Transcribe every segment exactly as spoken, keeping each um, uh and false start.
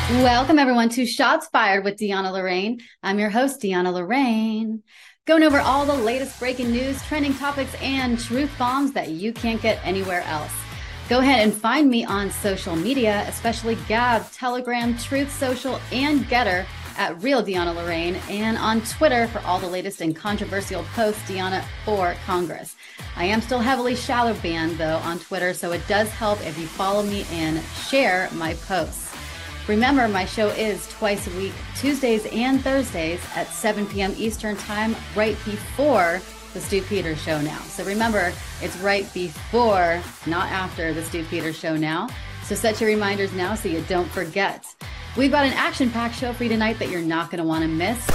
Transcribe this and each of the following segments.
Welcome, everyone, to Shots Fired with Deanna Lorraine. I'm your host, Deanna Lorraine, going over all the latest breaking news, trending topics, and truth bombs that you can't get anywhere else. Go ahead and find me on social media, especially Gab, Telegram, Truth Social, and Getter at Real Deanna Lorraine, and on Twitter for all the latest and controversial posts, Deanna for Congress. I am still heavily shadow banned, though, on Twitter, so it does help if you follow me and share my posts. Remember, my show is twice a week, Tuesdays and Thursdays at seven p.m. Eastern Time, right before the Stu Peters Show now. So remember, it's right before, not after the Stu Peters Show now. So set your reminders now so you don't forget. We've got an action-packed show for you tonight that you're not going to want to miss.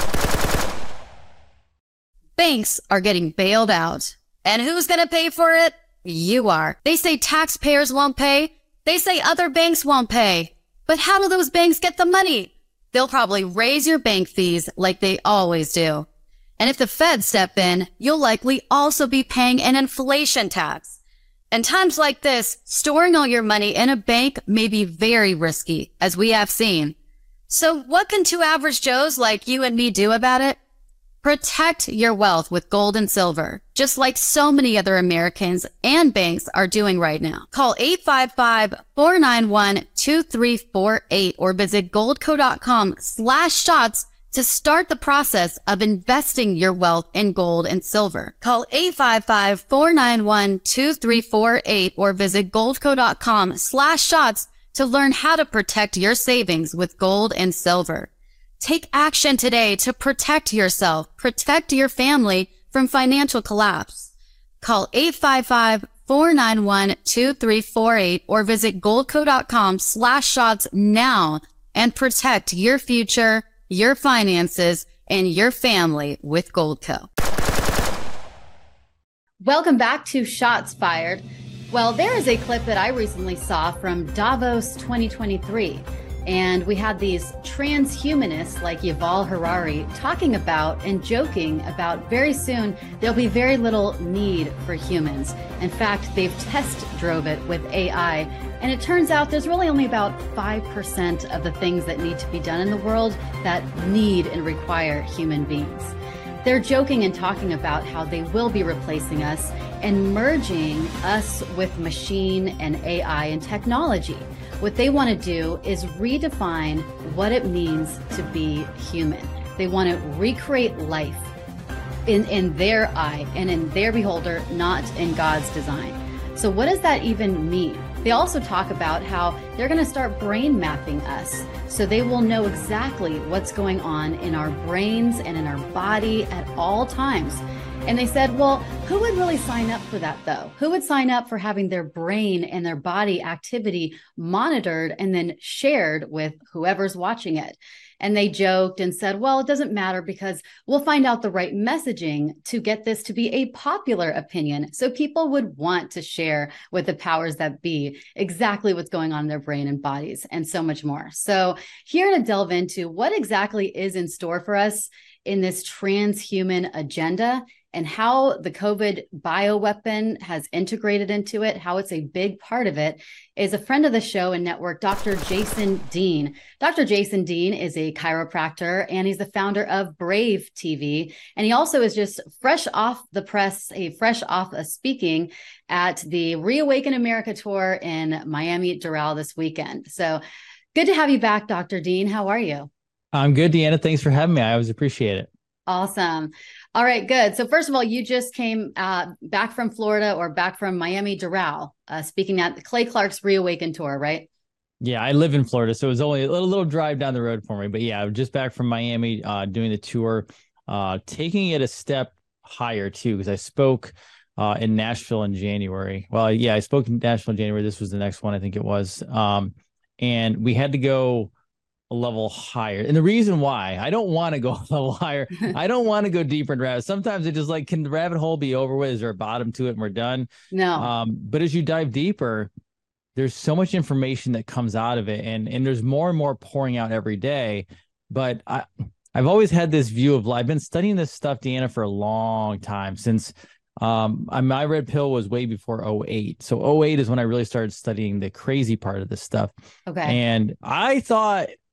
Banks are getting bailed out. And who's going to pay for it? You are. They say taxpayers won't pay. They say other banks won't pay. But how do those banks get the money? They'll probably raise your bank fees like they always do. And if the Fed step in, you'll likely also be paying an inflation tax. In times like this, storing all your money in a bank may be very risky, as we have seen. So what can two average Joes like you and me do about it? Protect your wealth with gold and silver, just like so many other Americans and banks are doing right now. Call eight five five, four nine one, two three four eight or visit goldco.com slash shots to start the process of investing your wealth in gold and silver. Call eight five five, four nine one, two three four eight or visit goldco.com slash shots to learn how to protect your savings with gold and silver. Take action today to protect yourself, protect your family from financial collapse. Call eight five five, four nine one, two three four eight or visit goldco.com slash shots now and protect your future, your finances, and your family with Goldco. Welcome back to Shots Fired. Well, there is a clip that I recently saw from Davos twenty twenty-three. And we had these transhumanists like Yuval Harari talking about and joking about very soon there'll be very little need for humans. In fact, they've test drove it with A I. And it turns out there's really only about five percent of the things that need to be done in the world that need and require human beings. They're joking and talking about how they will be replacing us and merging us with machine and A I and technology. What they want to do is redefine what it means to be human. They want to recreate life in, in their eye and in their beholder, not in God's design. So what does that even mean? They also talk about how they're going to start brain mapping us. So they will know exactly what's going on in our brains and in our body at all times. And they said, well, who would really sign up for that, though? Who would sign up for having their brain and their body activity monitored and then shared with whoever's watching it? And they joked and said, well, it doesn't matter because we'll find out the right messaging to get this to be a popular opinion. So people would want to share with the powers that be exactly what's going on in their brain and bodies and so much more. So here to delve into what exactly is in store for us in this transhuman agenda and how the COVID bioweapon has integrated into it, how it's a big part of it, is a friend of the show and network, Doctor Jason Dean. Doctor Jason Dean is a chiropractor, and he's the founder of Brave T V. And he also is just fresh off the press, a fresh off a speaking at the Reawaken America tour in Miami Doral this weekend. So good to have you back, Doctor Dean. How are you? I'm good, Deanna. Thanks for having me. I always appreciate it. Awesome. All right, good. So first of all, you just came uh, back from Florida or back from Miami Doral, uh, speaking at the Clay Clark's Reawaken tour, right? Yeah, I live in Florida, so it was only a little, little drive down the road for me. But yeah, I'm just back from Miami uh, doing the tour, uh, taking it a step higher too, because I spoke uh, in Nashville in January. Well, yeah, I spoke in Nashville in January. This was the next one, I think it was. Um, and we had to go a level higher. And the reason why I don't want to go a level higher, I don't want to go deeper in rabbit. Sometimes it just like, can the rabbit hole be over with? Is there a bottom to it and we're done? No. Um, but as you dive deeper, there's so much information that comes out of it. And, and there's more and more pouring out every day. But I, I've always had this view of, I've been studying this stuff, Deanna, for a long time since um, my red pill was way before oh eight. So oh eight is when I really started studying the crazy part of this stuff. Okay. And I thought,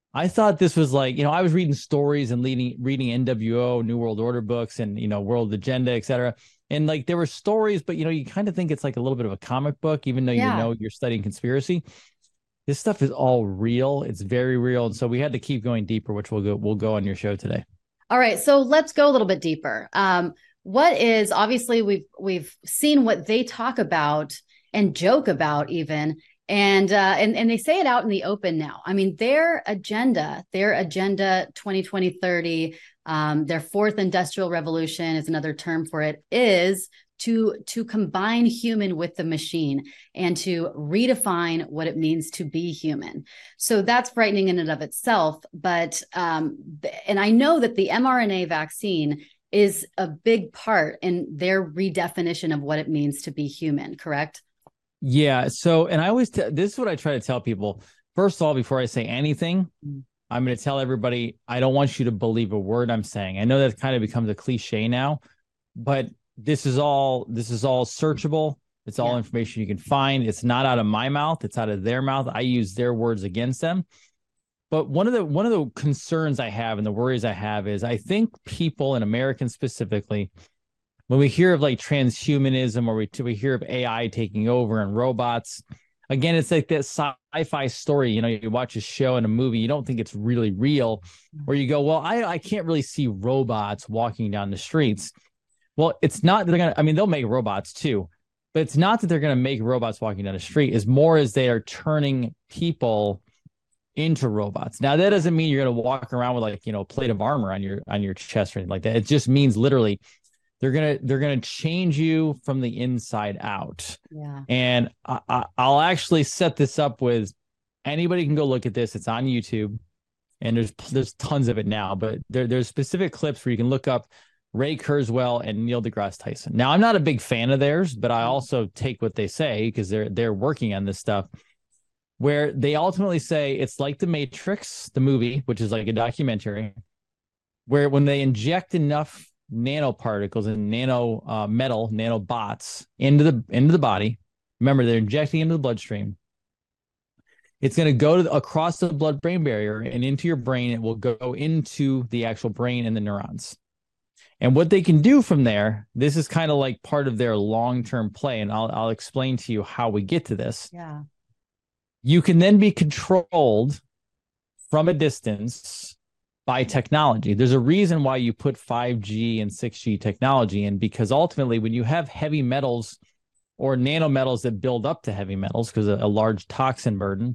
I thought this was like, you know, I was reading stories and leading, reading N W O, New World Order books and, you know, World Agenda, et cetera. And like there were stories, but, you know, you kind of think it's like a little bit of a comic book, even though yeah. you know you're studying conspiracy. This stuff is all real. It's very real. And so we had to keep going deeper, which we'll go, we'll go on your show today. All right. So let's go a little bit deeper. Um, what is, obviously we've, we've seen what they talk about and joke about even, and, uh, and, and they say it out in the open now. I mean, their agenda, their agenda twenty twenty thirty, um, their fourth industrial revolution is another term for it, is to to combine human with the machine and to redefine what it means to be human. So that's frightening in and of itself. But um, and I know that the mRNA vaccine is a big part in their redefinition of what it means to be human, correct? Yeah. So, and I always, t- this is what I try to tell people. First of all, before I say anything, mm. I'm going to tell everybody, I don't want you to believe a word I'm saying. I know that kind of becomes a cliche now, but this is all, this is all searchable. It's all yeah. information you can find. It's not out of my mouth. It's out of their mouth. I use their words against them. But one of the, one of the concerns I have and the worries I have is I think people, and Americans specifically, when we hear of like transhumanism or we, we hear of A I taking over and robots, again, it's like that sci-fi story. You know, you watch a show and a movie, you don't think it's really real, or you go, well, I, I can't really see robots walking down the streets. Well, it's not that they're going to, I mean, they'll make robots too, but it's not that they're going to make robots walking down the street. It's more as they are turning people into robots. Now, that doesn't mean you're going to walk around with like, you know, a plate of armor on your, on your chest or anything like that. It just means literally they're going to, they're going to change you from the inside out. Yeah. And I, I, I'll actually set this up with anybody can go look at this. It's on YouTube and there's, there's tons of it now, but there, there's specific clips where you can look up Ray Kurzweil and Neil deGrasse Tyson. Now, I'm not a big fan of theirs, but I also take what they say because they're, they're working on this stuff where they ultimately say it's like The Matrix, the movie, which is like a documentary, where when they inject enough nanoparticles and nano uh, metal nanobots into the into the body, remember they're injecting into the bloodstream, it's going to go to the, across the blood-brain barrier and into your brain. It will go into the actual brain and the neurons. And what they can do from there, this is kind of like part of their long-term play, and I'll I'll explain to you how we get to this. Yeah, you can then be controlled from a distance by technology. There's a reason why you put five G and six G technology in, because ultimately when you have heavy metals or nanometals that build up to heavy metals because of a large toxin burden,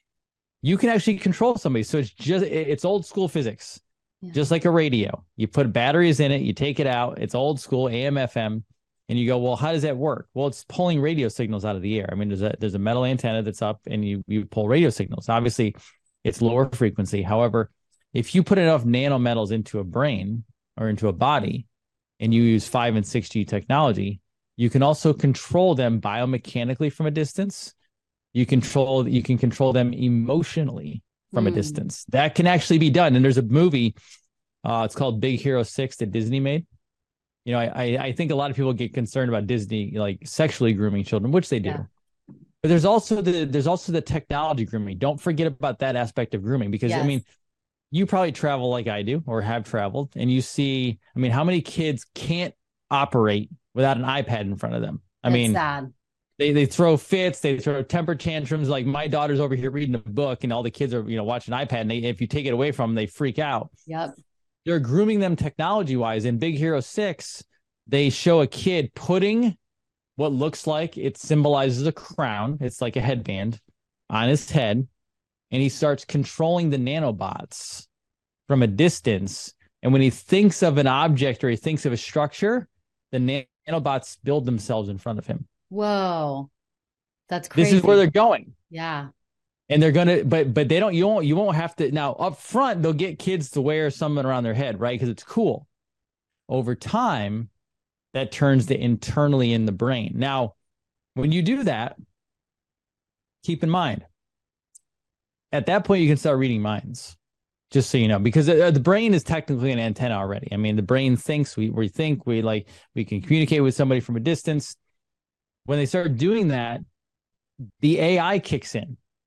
you can actually control somebody. So it's just, it's old school physics, yeah. just like a radio. You put batteries in it, you take it out, it's old school A M F M, and you go, well, how does that work? Well, it's pulling radio signals out of the air. I mean, there's a, there's a metal antenna that's up and you, you pull radio signals. Obviously it's lower frequency. However, if you put enough nanometals into a brain or into a body and you use five and six G technology, you can also control them biomechanically from a distance. You control, you can control them emotionally from mm. a distance. That can actually be done. And there's a movie, uh, it's called Big Hero six that Disney made. You know, I, I think a lot of people get concerned about Disney, like sexually grooming children, which they do. Yeah. But there's also the, there's also the technology grooming. Don't forget about that aspect of grooming, because yes. I mean, you probably travel like I do or have traveled, and you see, I mean, how many kids can't operate without an iPad in front of them? I That's mean, sad. They they throw fits, they throw temper tantrums. Like my daughter's over here reading a book and all the kids are, you know, watching iPad, and they, if you take it away from them, they freak out. Yep. They're grooming them technology wise. In Big Hero six, they show a kid putting what looks like it symbolizes a crown. It's like a headband on his head. And he starts controlling the nanobots from a distance. And when he thinks of an object or he thinks of a structure, the nanobots build themselves in front of him. Whoa. That's crazy. This is where they're going. Yeah. And they're going to, but, but they don't, you won't, you won't have to. Now up front, they'll get kids to wear something around their head, right? Because it's cool. Over time, that turns to internally in the brain. Now, when you do that, keep in mind, at that point, you can start reading minds, just so you know, because the, the brain is technically an antenna already. I mean, the brain thinks, we, we think, we like, we can communicate with somebody from a distance. When they start doing that, the A I kicks in.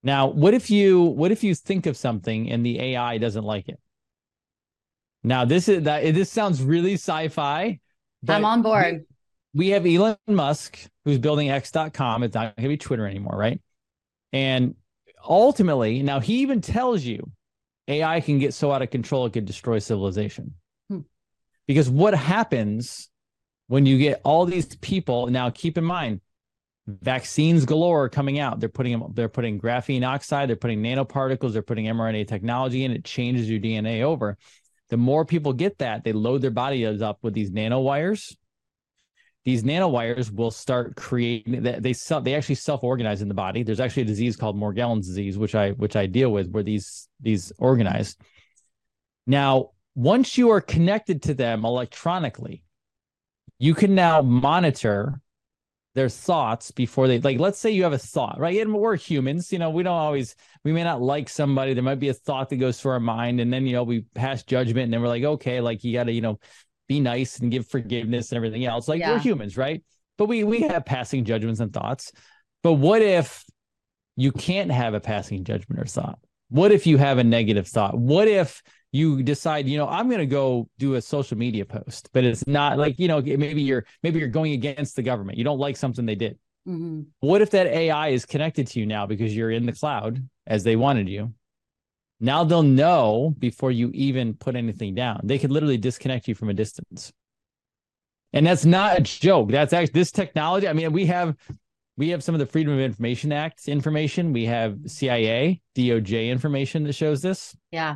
Now, what if you what if you think of something and the A I doesn't like it? Now, this is that this sounds really sci-fi, but I'm on board. We, we have Elon Musk who's building X dot com. It's not going to be Twitter anymore, right? And ultimately, now he even tells you A I can get so out of control it could destroy civilization. Hmm. Because what happens when you get all these people, now keep in mind, vaccines galore are coming out. They're putting them, they're putting graphene oxide, they're putting nanoparticles, they're putting mRNA technology in. It changes your D N A over. The more people get that, they load their bodies up with these nanowires. These nanowires will start creating. They they, self, they actually self-organize in the body. There's actually a disease called Morgellons disease, which I which I deal with, where these these organize. Now, once you are connected to them electronically, you can now monitor their thoughts before they, like, let's say you have a thought, right? And we're humans, you know, we don't always, we may not like somebody. There might be a thought that goes through our mind. And then, you know, we pass judgment and then we're like, okay, like you got to, you know, be nice and give forgiveness and everything else. Like yeah. We're humans, right? But we, we have passing judgments and thoughts. But what if you can't have a passing judgment or thought? What if you have a negative thought? What if you decide, you know, I'm going to go do a social media post, but it's not like, you know, maybe you're, maybe you're going against the government. You don't like something they did. Mm-hmm. What if that A I is connected to you now because you're in the cloud as they wanted you? Now they'll know before you even put anything down. They could literally disconnect you from a distance. And that's not a joke. That's actually this technology. I mean, we have, we have some of the Freedom of Information Act information. We have C I A, D O J information that shows this. Yeah.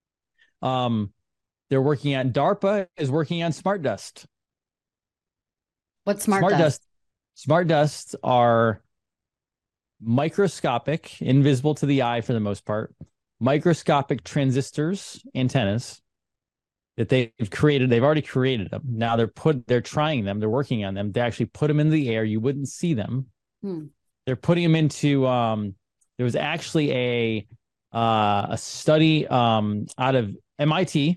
Um, they're working on, DARPA is working on smart dust. What's smart, smart dust? dust? Smart dusts are microscopic, invisible to the eye for the most part, microscopic transistors, antennas that they've created. They've already created them. Now they're put, they're trying them. They're working on them. They actually put them in the air. You wouldn't see them. Hmm. They're putting them into, um, there was actually a, uh, a study um, out of M I T.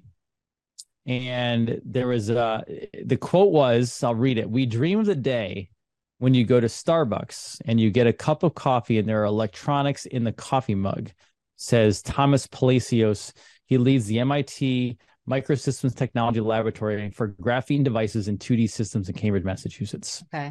And there was, uh, the quote was, I'll read it. "We dream of the day when you go to Starbucks and you get a cup of coffee and there are electronics in the coffee mug," says Thomas Palacios. He leads the M I T Microsystems Technology Laboratory for graphene devices and two D systems in Cambridge, Massachusetts. Okay.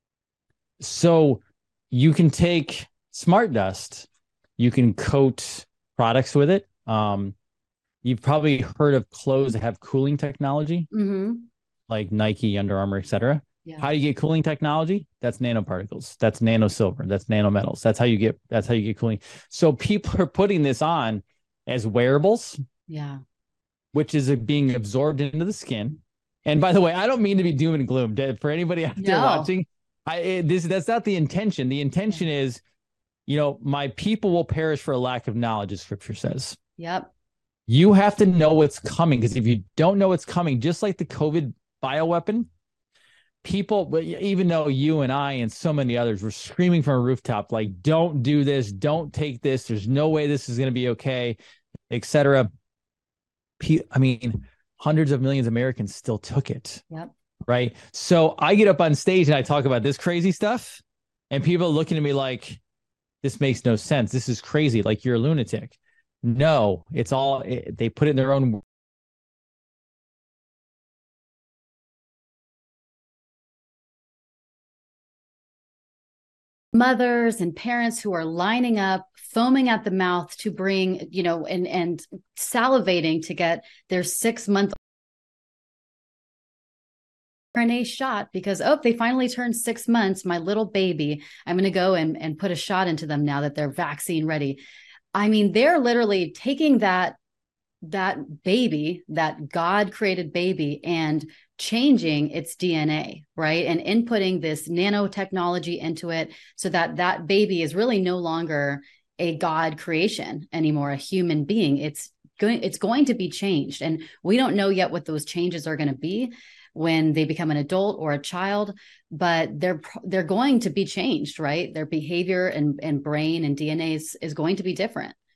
So you can take smart dust, you can coat products with it. Um, you've probably heard of clothes that have cooling technology, mm-hmm. like Nike, Under Armour, et cetera. Yeah. How do you get cooling technology? That's nanoparticles. That's nano silver. That's nanometals. That's how you get. That's how you get cooling. So people are putting this on as wearables. Yeah. Which is being absorbed into the skin. And by the way, I don't mean to be doom and gloom for anybody out there no. watching. I it, this that's not the intention. The intention yeah. is, you know, my people will perish for a lack of knowledge, as Scripture says. Yep. You have to know what's coming, because if you don't know what's coming, just like the COVID bioweapon, people, even though you and I and so many others were screaming from a rooftop, like, don't do this, don't take this, there's no way this is going to be okay, et cetera. I mean, hundreds of millions of Americans still took it. Yep. Right. So I get up on stage and I talk about this crazy stuff, and people are looking at me like, this makes no sense. This is crazy. Like, you're a lunatic. No, it's all, it, they put it in their own. Mothers and parents who are lining up, foaming at the mouth to bring, you know, and, and salivating to get their six month R N A shot because, oh, they finally turned six months, my little baby. I'm going to go and, and put a shot into them now that they're vaccine ready. I mean, they're literally taking that, that baby, that God created baby, and changing its D N A, right? And inputting this nanotechnology into it so that that baby is really no longer a God creation anymore, a human being. It's going, it's going to be changed. And we don't know yet what those changes are going to be when they become an adult or a child, but they're, they're going to be changed, right? Their behavior and, and brain and D N A is, is going to be different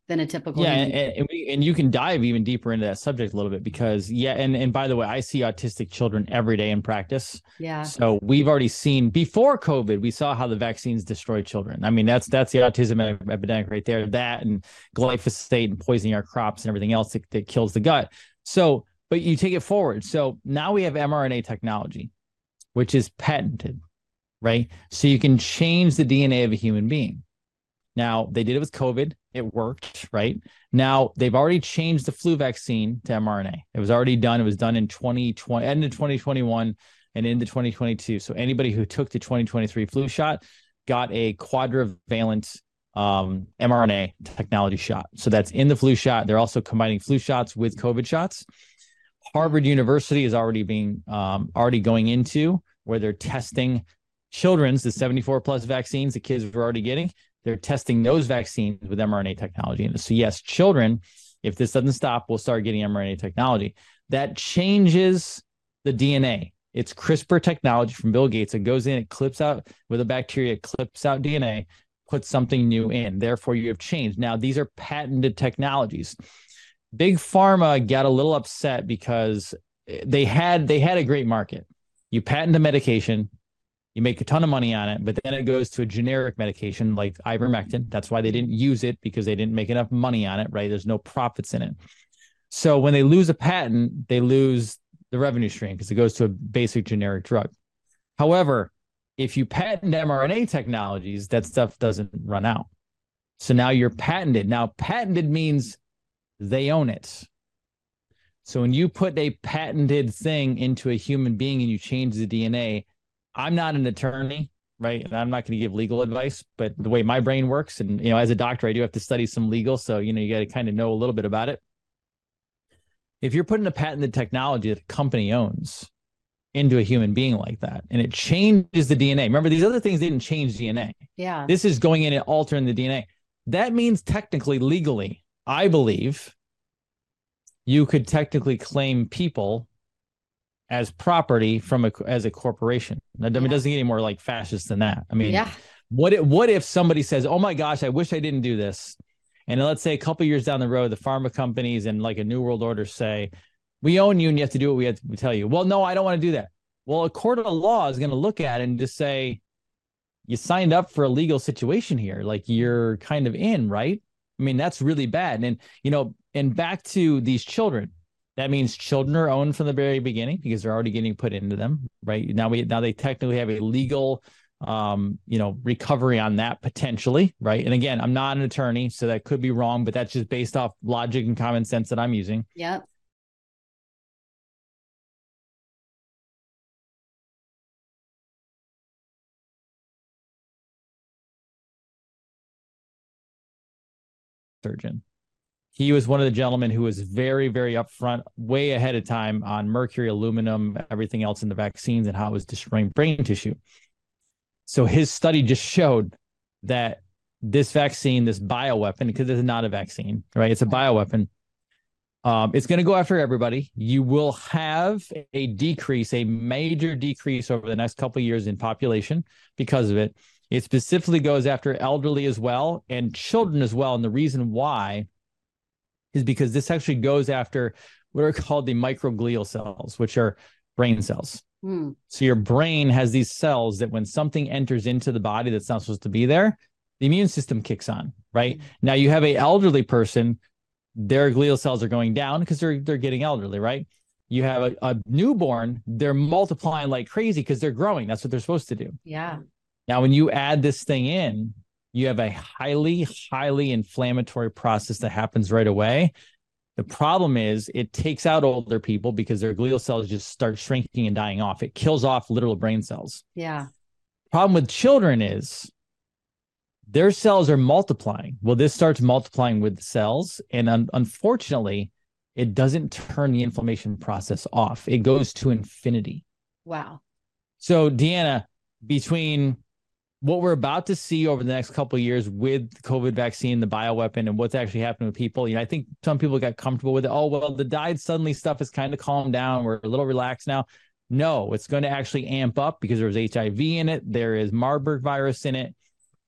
than a typical yeah human. and, and, we, and you can dive even deeper into that subject a little bit because yeah and and by the way, I see autistic children every day in practice. Yeah. So we've already seen before COVID, we saw how the vaccines destroy children. I mean, that's that's the autism epidemic right there. That and glyphosate and poisoning our crops and everything else that, that kills the gut. So but you take it forward. So now we have mRNA technology, which is patented, right? So you can change the D N A of a human being. Now, they did it with COVID. It worked, right? Now, they've already changed the flu vaccine to mRNA. It was already done. It was done in twenty twenty, end of twenty twenty-one and into twenty twenty-two. So anybody who took the twenty twenty-three flu shot got a quadrivalent um, mRNA technology shot. So that's in the flu shot. They're also combining flu shots with COVID shots. Harvard University is already being um, already going into where they're testing children's, the seventy-four plus vaccines the kids were already getting. They're testing those vaccines with mRNA technology. And so, yes, children, if this doesn't stop, will start getting mRNA technology. That changes the D N A. It's CRISPR technology from Bill Gates. It goes in, it clips out with a bacteria, it clips out D N A, puts something new in. Therefore, you have changed. Now, these are patented technologies. Big Pharma got a little upset because they had they had a great market. You patent a medication, you make a ton of money on it, but then it goes to a generic medication like ivermectin. That's why they didn't use it, because they didn't make enough money on it, right? There's no profits in it. So when they lose a patent, they lose the revenue stream because it goes to a basic generic drug. However, if you patent mRNA technologies, that stuff doesn't run out. So now you're patented. Now, patented means they own it. So when you put a patented thing into a human being and you change the D N A, I'm not an attorney, right? And I'm not going to give legal advice, but the way my brain works, and, you know, as a doctor, I do have to study some legal. So, you know, you got to kind of know a little bit about it. If you're putting a patented technology that a company owns into a human being like that, and it changes the D N A, remember, these other things didn't change D N A. Yeah. This is going in and altering the D N A. That means technically, legally, I believe you could technically claim people as property from a, as a corporation. I mean, yeah. It doesn't get any more like fascist than that. I mean, yeah. what, if, what if somebody says, oh my gosh, I wish I didn't do this. And let's say a couple of years down the road, the pharma companies and like a New World Order say, we own you and you have to do what we have to tell you. Well, no, I don't want to do that. Well, a court of law is going to look at it and just say, you signed up for a legal situation here. Like, you're kind of in, right? I mean, that's really bad. And, you know, and back to these children, that means children are owned from the very beginning because they're already getting put into them, right? Now we now they technically have a legal, um, you know, recovery on that potentially, right? And again, I'm not an attorney, so that could be wrong, but that's just based off logic and common sense that I'm using. Yep. Surgeon. He was one of the gentlemen who was very, very upfront, way ahead of time on mercury, aluminum, everything else in the vaccines and how it was destroying brain tissue. So his study just showed that this vaccine, this bioweapon, because it's not a vaccine, right? It's a bioweapon. Um, it's going to go after everybody. You will have a decrease, a major decrease over the next couple of years in population because of it. It specifically goes after elderly as well and children as well. And the reason why is because this actually goes after what are called the microglial cells, which are brain cells. Mm. So your brain has these cells that when something enters into the body that's not supposed to be there, the immune system kicks on, right? Mm. Now you have a elderly person, their glial cells are going down because they're they're getting elderly, right? You have a, a newborn, they're multiplying like crazy because they're growing. That's what they're supposed to do. Yeah. Now, when you add this thing in, you have a highly, highly inflammatory process that happens right away. The problem is it takes out older people because their glial cells just start shrinking and dying off. It kills off literal brain cells. Yeah. Problem with children is their cells are multiplying. Well, this starts multiplying with the cells. And un- unfortunately, it doesn't turn the inflammation process off. It goes to infinity. Wow. So, Deanna, between what we're about to see over the next couple of years with the COVID vaccine, the bioweapon, and what's actually happening with people, you know, I think some people got comfortable with it. Oh, well, the died suddenly stuff has kind of calmed down. We're a little relaxed now. No, it's going to actually amp up because there's H I V in it. There is Marburg virus in it.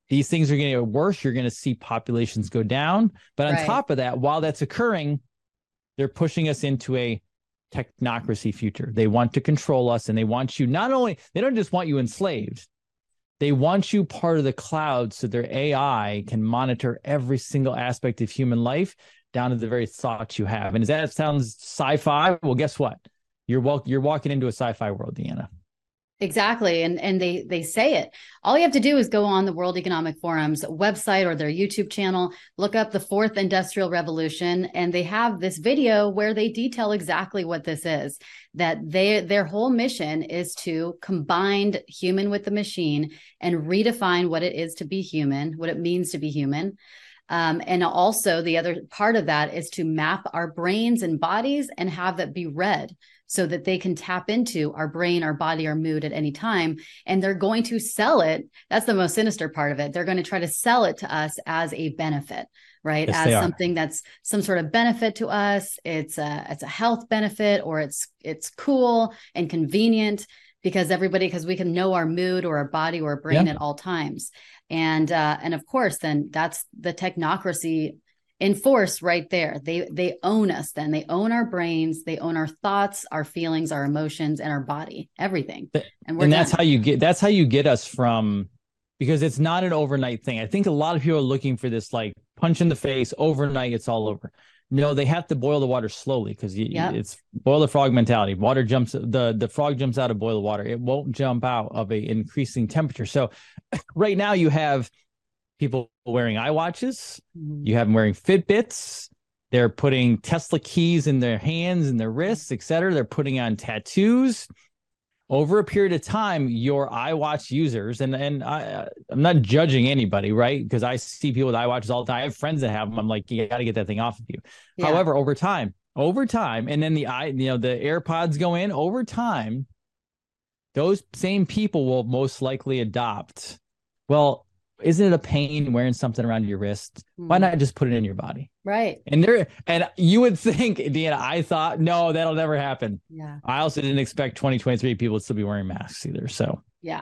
these things are going to get worse. You're going to see populations go down. But on Right. top of that, while that's occurring, they're pushing us into a technocracy future. They want to control us, and they want you not only, they don't just want you enslaved, they want you part of the cloud so their A I can monitor every single aspect of human life down to the very thoughts you have. And does that sounds sci-fi? Well, guess what? You're walk, you're walking into a sci-fi world, Deanna. Exactly. And and they they say it. All you have to do is go on the World Economic Forum's website or their YouTube channel, look up the fourth industrial revolution, and they have this video where they detail exactly what this is, that they their whole mission is to combine human with the machine and redefine what it is to be human, what it means to be human. Um, and also the other part of that is to map our brains and bodies and have it be read so that they can tap into our brain, our body, our mood at any time. And they're going to sell it. That's the most sinister part of it. They're going to try to sell it to us as a benefit, right? Yes, as something that's some sort of benefit to us. It's a, it's a health benefit, or it's, it's cool and convenient because everybody, because we can know our mood or our body or our brain Yeah. at all times. And, uh, and of course, then that's the technocracy in force right there. They, they own us. Then they own our brains. They own our thoughts, our feelings, our emotions, and our body, everything. And, we're and that's done. how you get, that's how you get us from, because it's not an overnight thing. I think a lot of people are looking for this like punch in the face overnight. It's all over. No, they have to boil the water slowly because Yep. it's boil the frog mentality. Water jumps, the, the frog jumps out of boiled water. It won't jump out of a increasing temperature. So right now you have people wearing iWatches. Mhm. You have them wearing Fitbits. They're putting Tesla keys in their hands and their wrists, et cetera. They're putting on tattoos. Over a period of time, your iWatch users, and, and I, I'm not judging anybody, right? Because I see people with iWatches all the time. I have friends that have them. I'm like, you got to get that thing off of you. Yeah. However, over time, over time, and then the i, you know, the AirPods go in over time, those same people will most likely adopt. Well, isn't it a pain wearing something around your wrist? Why Mhm. not just put it in your body? Right. And there, and you would think, Deanna, I thought, no, that'll never happen. Yeah. I also didn't expect twenty twenty-three people to still be wearing masks either. So Yeah.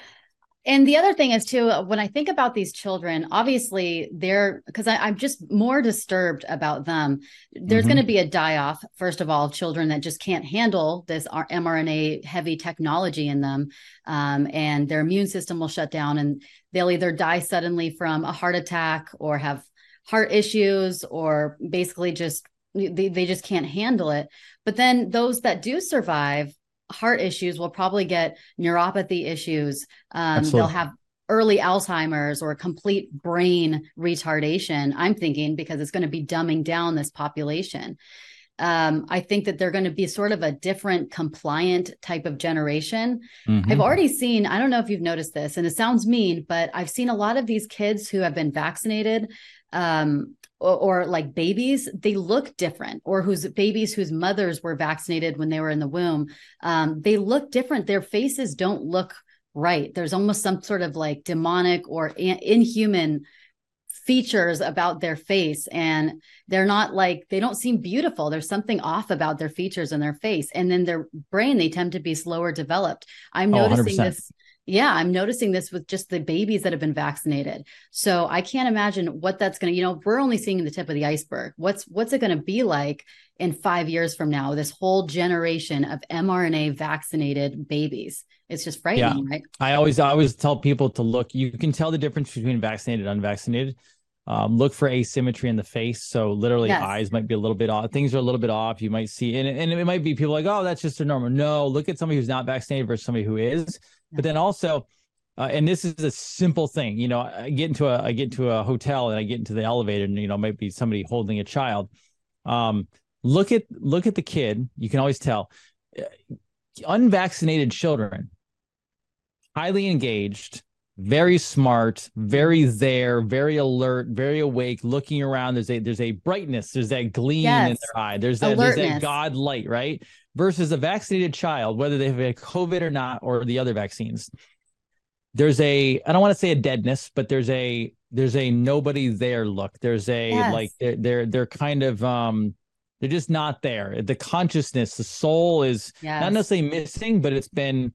And the other thing is too, when I think about these children, obviously they're, because I'm just more disturbed about them. There's Mhm. going to be a die-off, first of all, of children that just can't handle this R- mRNA heavy technology in them. Um, and their immune system will shut down and they'll either die suddenly from a heart attack or have heart issues, or basically just, they, they just can't handle it. But then those that do survive heart issues will probably get neuropathy issues. Um, Absolutely. they'll have early Alzheimer's or complete brain retardation, I'm thinking, because it's going to be dumbing down this population. Um, I think that they're going to be sort of a different compliant type of generation. Mhm. I've already seen, I don't know if you've noticed this, and it sounds mean, but I've seen a lot of these kids who have been vaccinated, um, or, or like babies, they look different, or whose babies whose mothers were vaccinated when they were in the womb. Um, they look different. Their faces don't look right. There's almost some sort of like demonic or in- inhuman features about their face, and they're not like, they don't seem beautiful. There's something off about their features and their face, and then their brain, they tend to be slower developed. I'm Oh, noticing one hundred percent. this. Yeah, I'm noticing this with just the babies that have been vaccinated. So I can't imagine what that's going to, you know, we're only seeing the tip of the iceberg. What's, what's it going to be like in five years from now, this whole generation of mRNA vaccinated babies? It's just frightening, right? I always, I always tell people to look. You can tell the difference between vaccinated and unvaccinated. Um, look for asymmetry in the face. So literally Yes. eyes might be a little bit off. Things are a little bit off. You might see, and, and it might be people like, oh, that's just a normal. No, look at somebody who's not vaccinated versus somebody who is. But then also, uh, and this is a simple thing, you know, I get into a, I get into a hotel and I get into the elevator and, you know, might be somebody holding a child. Um, look at, look at the kid. You can always tell. Uh, unvaccinated children, highly engaged, very smart, very there, very alert, very awake, looking around. There's a there's a brightness, there's that gleam Yes. in their eye. There's that there's that Alertness. God light, right? Versus a vaccinated child, whether they have a COVID or not, or the other vaccines. There's a, I don't want to say a deadness, but there's a there's a nobody there look. There's a Yes. like they're they're they're kind of um they're just not there. The consciousness, the soul is Yes. not necessarily missing, but it's been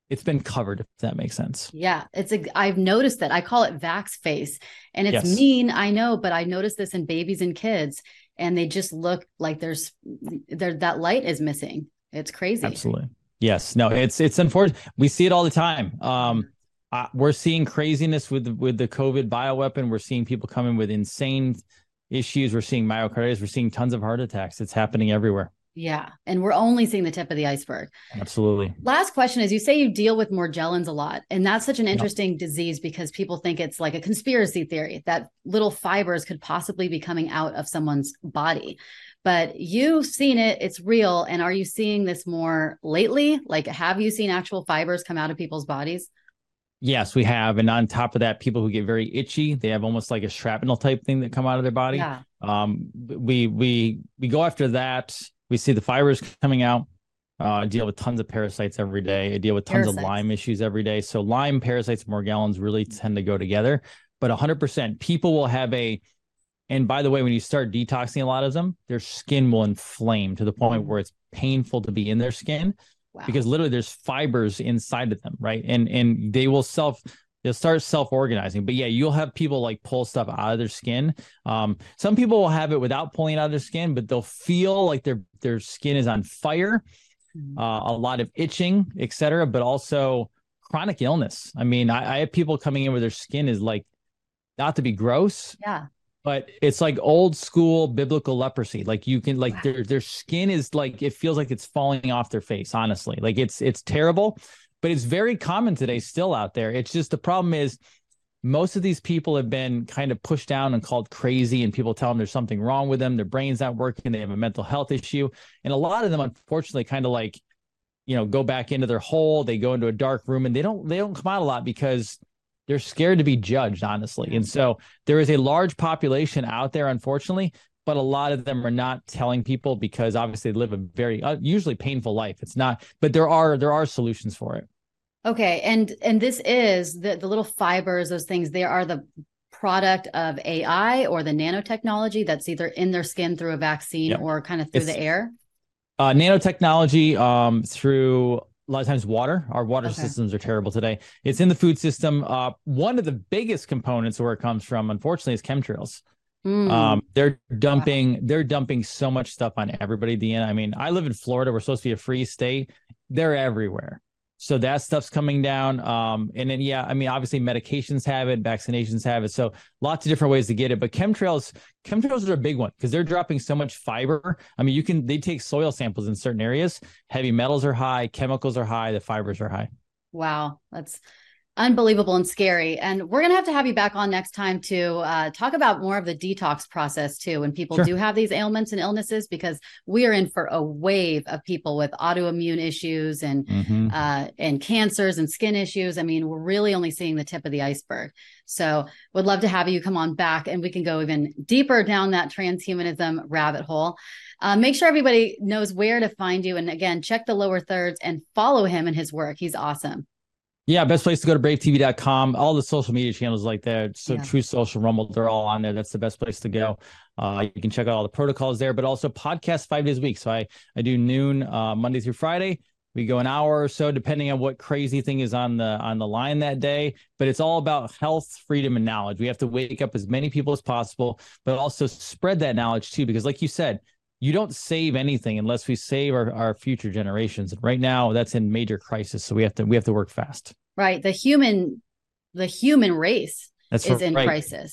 it's been covered, if that makes sense. Yeah, it's a, I've noticed that. I call it vax face, and it's Yes. mean, I know, but I noticed this in babies and kids, and they just look like there's there that light is missing. It's crazy. Absolutely. Yes. No, it's it's unfortunate. We see it all the time. Um, uh, we're seeing craziness with with the COVID bioweapon. We're seeing people come in with insane issues. We're seeing myocarditis. We're seeing tons of heart attacks. It's happening everywhere. Yeah, and we're only seeing the tip of the iceberg. Absolutely. Last question is, you say you deal with Morgellons a lot, and that's such an interesting yep. disease because people think it's like a conspiracy theory that little fibers could possibly be coming out of someone's body. But you've seen it, it's real. And are you seeing this more lately? Like, have you seen actual fibers come out of people's bodies? Yes, we have. And on top of that, people who get very itchy, they have almost like a shrapnel type thing that come out of their body. Yeah. Um, we, we, we go after that. We see the fibers coming out. Uh, I deal with tons of parasites every day. I deal with tons parasites. of Lyme issues every day. So Lyme, parasites, Morgellons really tend to go together. But one hundred percent people will have a, and by the way, when you start detoxing a lot of them, their skin will inflame to the point where it's painful to be in their skin. Wow. Because literally there's fibers inside of them, right? And and they will self, they'll start self-organizing. But yeah, you'll have people like pull stuff out of their skin. Um, some people will have it without pulling it out of their skin, but they'll feel like their their skin is on fire, uh, a lot of itching, et cetera, but also chronic illness. I mean, I, I have people coming in where their skin is like, not to be gross. Yeah. But it's like old school biblical leprosy. Like you can like wow. their their skin is like, it feels like it's falling off their face, honestly. Like it's it's terrible, but it's very common today still out there. It's just the problem is most of these people have been kind of pushed down and called crazy, and people tell them there's something wrong with them. Their brain's not working. They have a mental health issue. And a lot of them, unfortunately, kind of like, you know, go back into their hole. They go into a dark room and they don't they don't come out a lot because they're scared to be judged, honestly. And so there is a large population out there, unfortunately, but a lot of them are not telling people because obviously they live a very uh, usually painful life. It's not, but there are there are solutions for it. Okay. And and this is the, the little fibers, those things, they are the product of A I or the nanotechnology that's either in their skin through a vaccine yep. or kind of through it's, the air? Uh, nanotechnology um, through a lot of times water. Our water okay. systems are terrible today. It's in the food system. Uh, one of the biggest components where it comes from, unfortunately, is chemtrails. Mm. Um, they're dumping, wow. they're dumping so much stuff on everybody. The end. I mean, I live in Florida. We're supposed to be a free state. They're everywhere. So that stuff's coming down. Um, and then, yeah, I mean, obviously medications have it, vaccinations have it. So lots of different ways to get it. But chemtrails, chemtrails are a big one because they're dropping so much fiber. I mean, you can, they take soil samples in certain areas. Heavy metals are high, chemicals are high, the fibers are high. Wow. That's unbelievable and scary. And we're going to have to have you back on next time to uh, talk about more of the detox process too, when people sure. do have these ailments and illnesses, because we are in for a wave of people with autoimmune issues and, mm-hmm. uh, and cancers and skin issues. I mean, we're really only seeing the tip of the iceberg. So would love to have you come on back and we can go even deeper down that transhumanism rabbit hole. Uh, make sure everybody knows where to find you. And again, check the lower thirds and follow him and his work. He's awesome. Yeah, best place to go to brave T V dot com. All the social media channels like that. So yeah. True Social, Rumble, they're all on there. That's the best place to go. Uh, you can check out all the protocols there, but also podcast five days a week. So I, I do noon uh, Monday through Friday. We go an hour or so, depending on what crazy thing is on the on the line that day. But it's all about health, freedom, and knowledge. We have to wake up as many people as possible, but also spread that knowledge too. Because like you said, you don't save anything unless we save our, our future generations. And right now that's in major crisis. So we have to we have to work fast. Right. The human, the human race that's is in right. crisis.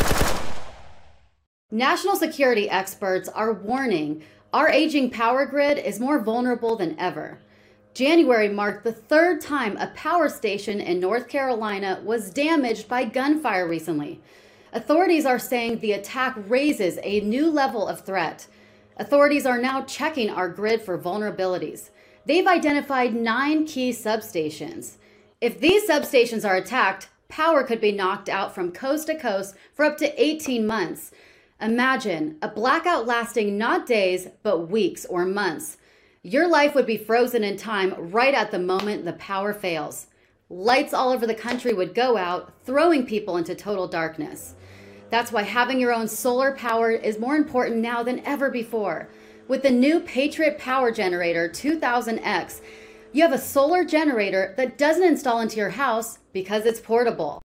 National security experts are warning our aging power grid is more vulnerable than ever. January marked the third time a power station in North Carolina was damaged by gunfire recently. Authorities are saying the attack raises a new level of threat. Authorities are now checking our grid for vulnerabilities. They've identified nine key substations. If these substations are attacked, power could be knocked out from coast to coast for up to eighteen months. Imagine a blackout lasting not days, but weeks or months. Your life would be frozen in time right at the moment the power fails. Lights all over the country would go out, throwing people into total darkness. That's why having your own solar power is more important now than ever before. With the new Patriot Power Generator two thousand X, You have a solar generator that doesn't install into your house because it's portable.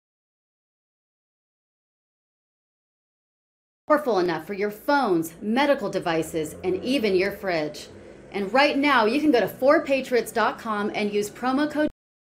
Powerful enough for your phones, medical devices, and even your fridge. And right now, you can go to four patriots dot com and use promo code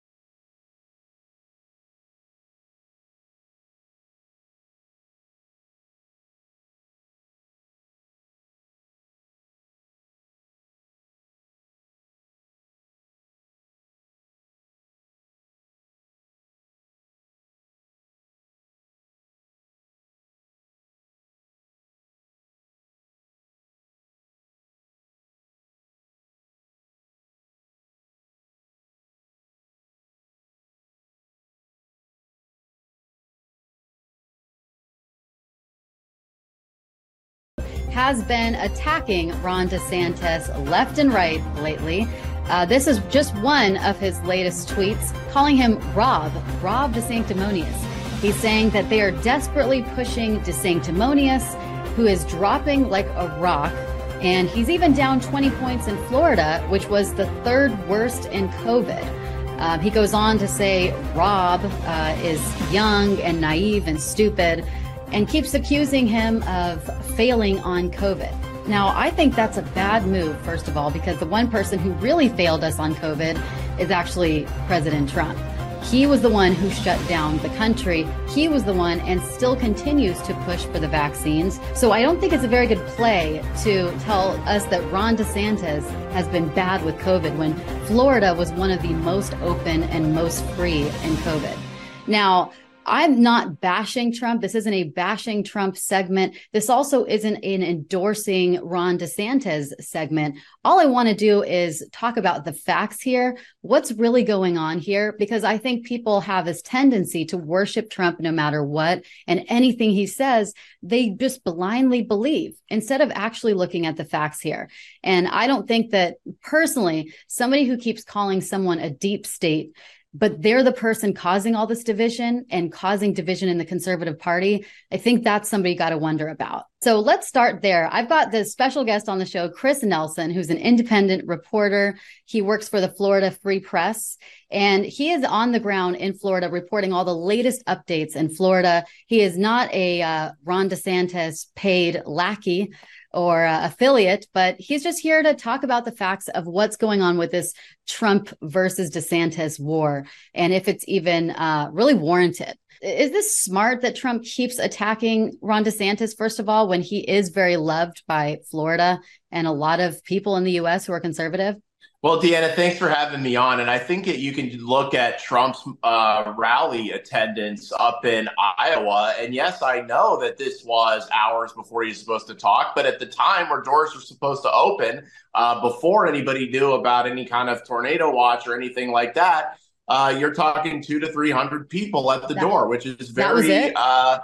has been attacking Ron DeSantis left and right lately. Uh, this is just one of his latest tweets, calling him Rob, Rob DeSanctimonious. He's saying that they are desperately pushing DeSanctimonious, who is dropping like a rock. And he's even down twenty points in Florida, which was the third worst in COVID. Um, he goes on to say Rob uh, is young and naive and stupid, and keeps accusing him of failing on COVID. Now, I think that's a bad move, first of all, because the one person who really failed us on COVID is actually President Trump. He was the one who shut down the country. He was the one and still continues to push for the vaccines. So I don't think it's a very good play to tell us that Ron DeSantis has been bad with COVID when Florida was one of the most open and most free in COVID. Now, I'm not bashing Trump. This isn't a bashing Trump segment. This also isn't an endorsing Ron DeSantis segment. All I want to do is talk about the facts here, what's really going on here, because I think people have this tendency to worship Trump no matter what, and anything he says, they just blindly believe instead of actually looking at the facts here. And I don't think that personally, somebody who keeps calling someone a deep state, but they're the person causing all this division and causing division in the conservative party, I think that's somebody you got to wonder about. So let's start there. I've got this special guest on the show, Chris Nelson, who's an independent reporter. He works for the Florida Free Press, and he is on the ground in Florida reporting all the latest updates in Florida. He is not a uh, Ron DeSantis paid lackey or uh, affiliate, but he's just here to talk about the facts of what's going on with this Trump versus DeSantis war, and if it's even uh, really warranted. Is this smart that Trump keeps attacking Ron DeSantis, first of all, when he is very loved by Florida and a lot of people in the U S who are conservative? Well, Deanna, thanks for having me on. And I think that you can look at Trump's uh, rally attendance up in Iowa. And yes, I know that this was hours before he was supposed to talk, but at the time where doors were supposed to open, uh, before anybody knew about any kind of tornado watch or anything like that, uh, you're talking two to three hundred people at the that, door, which is very uh,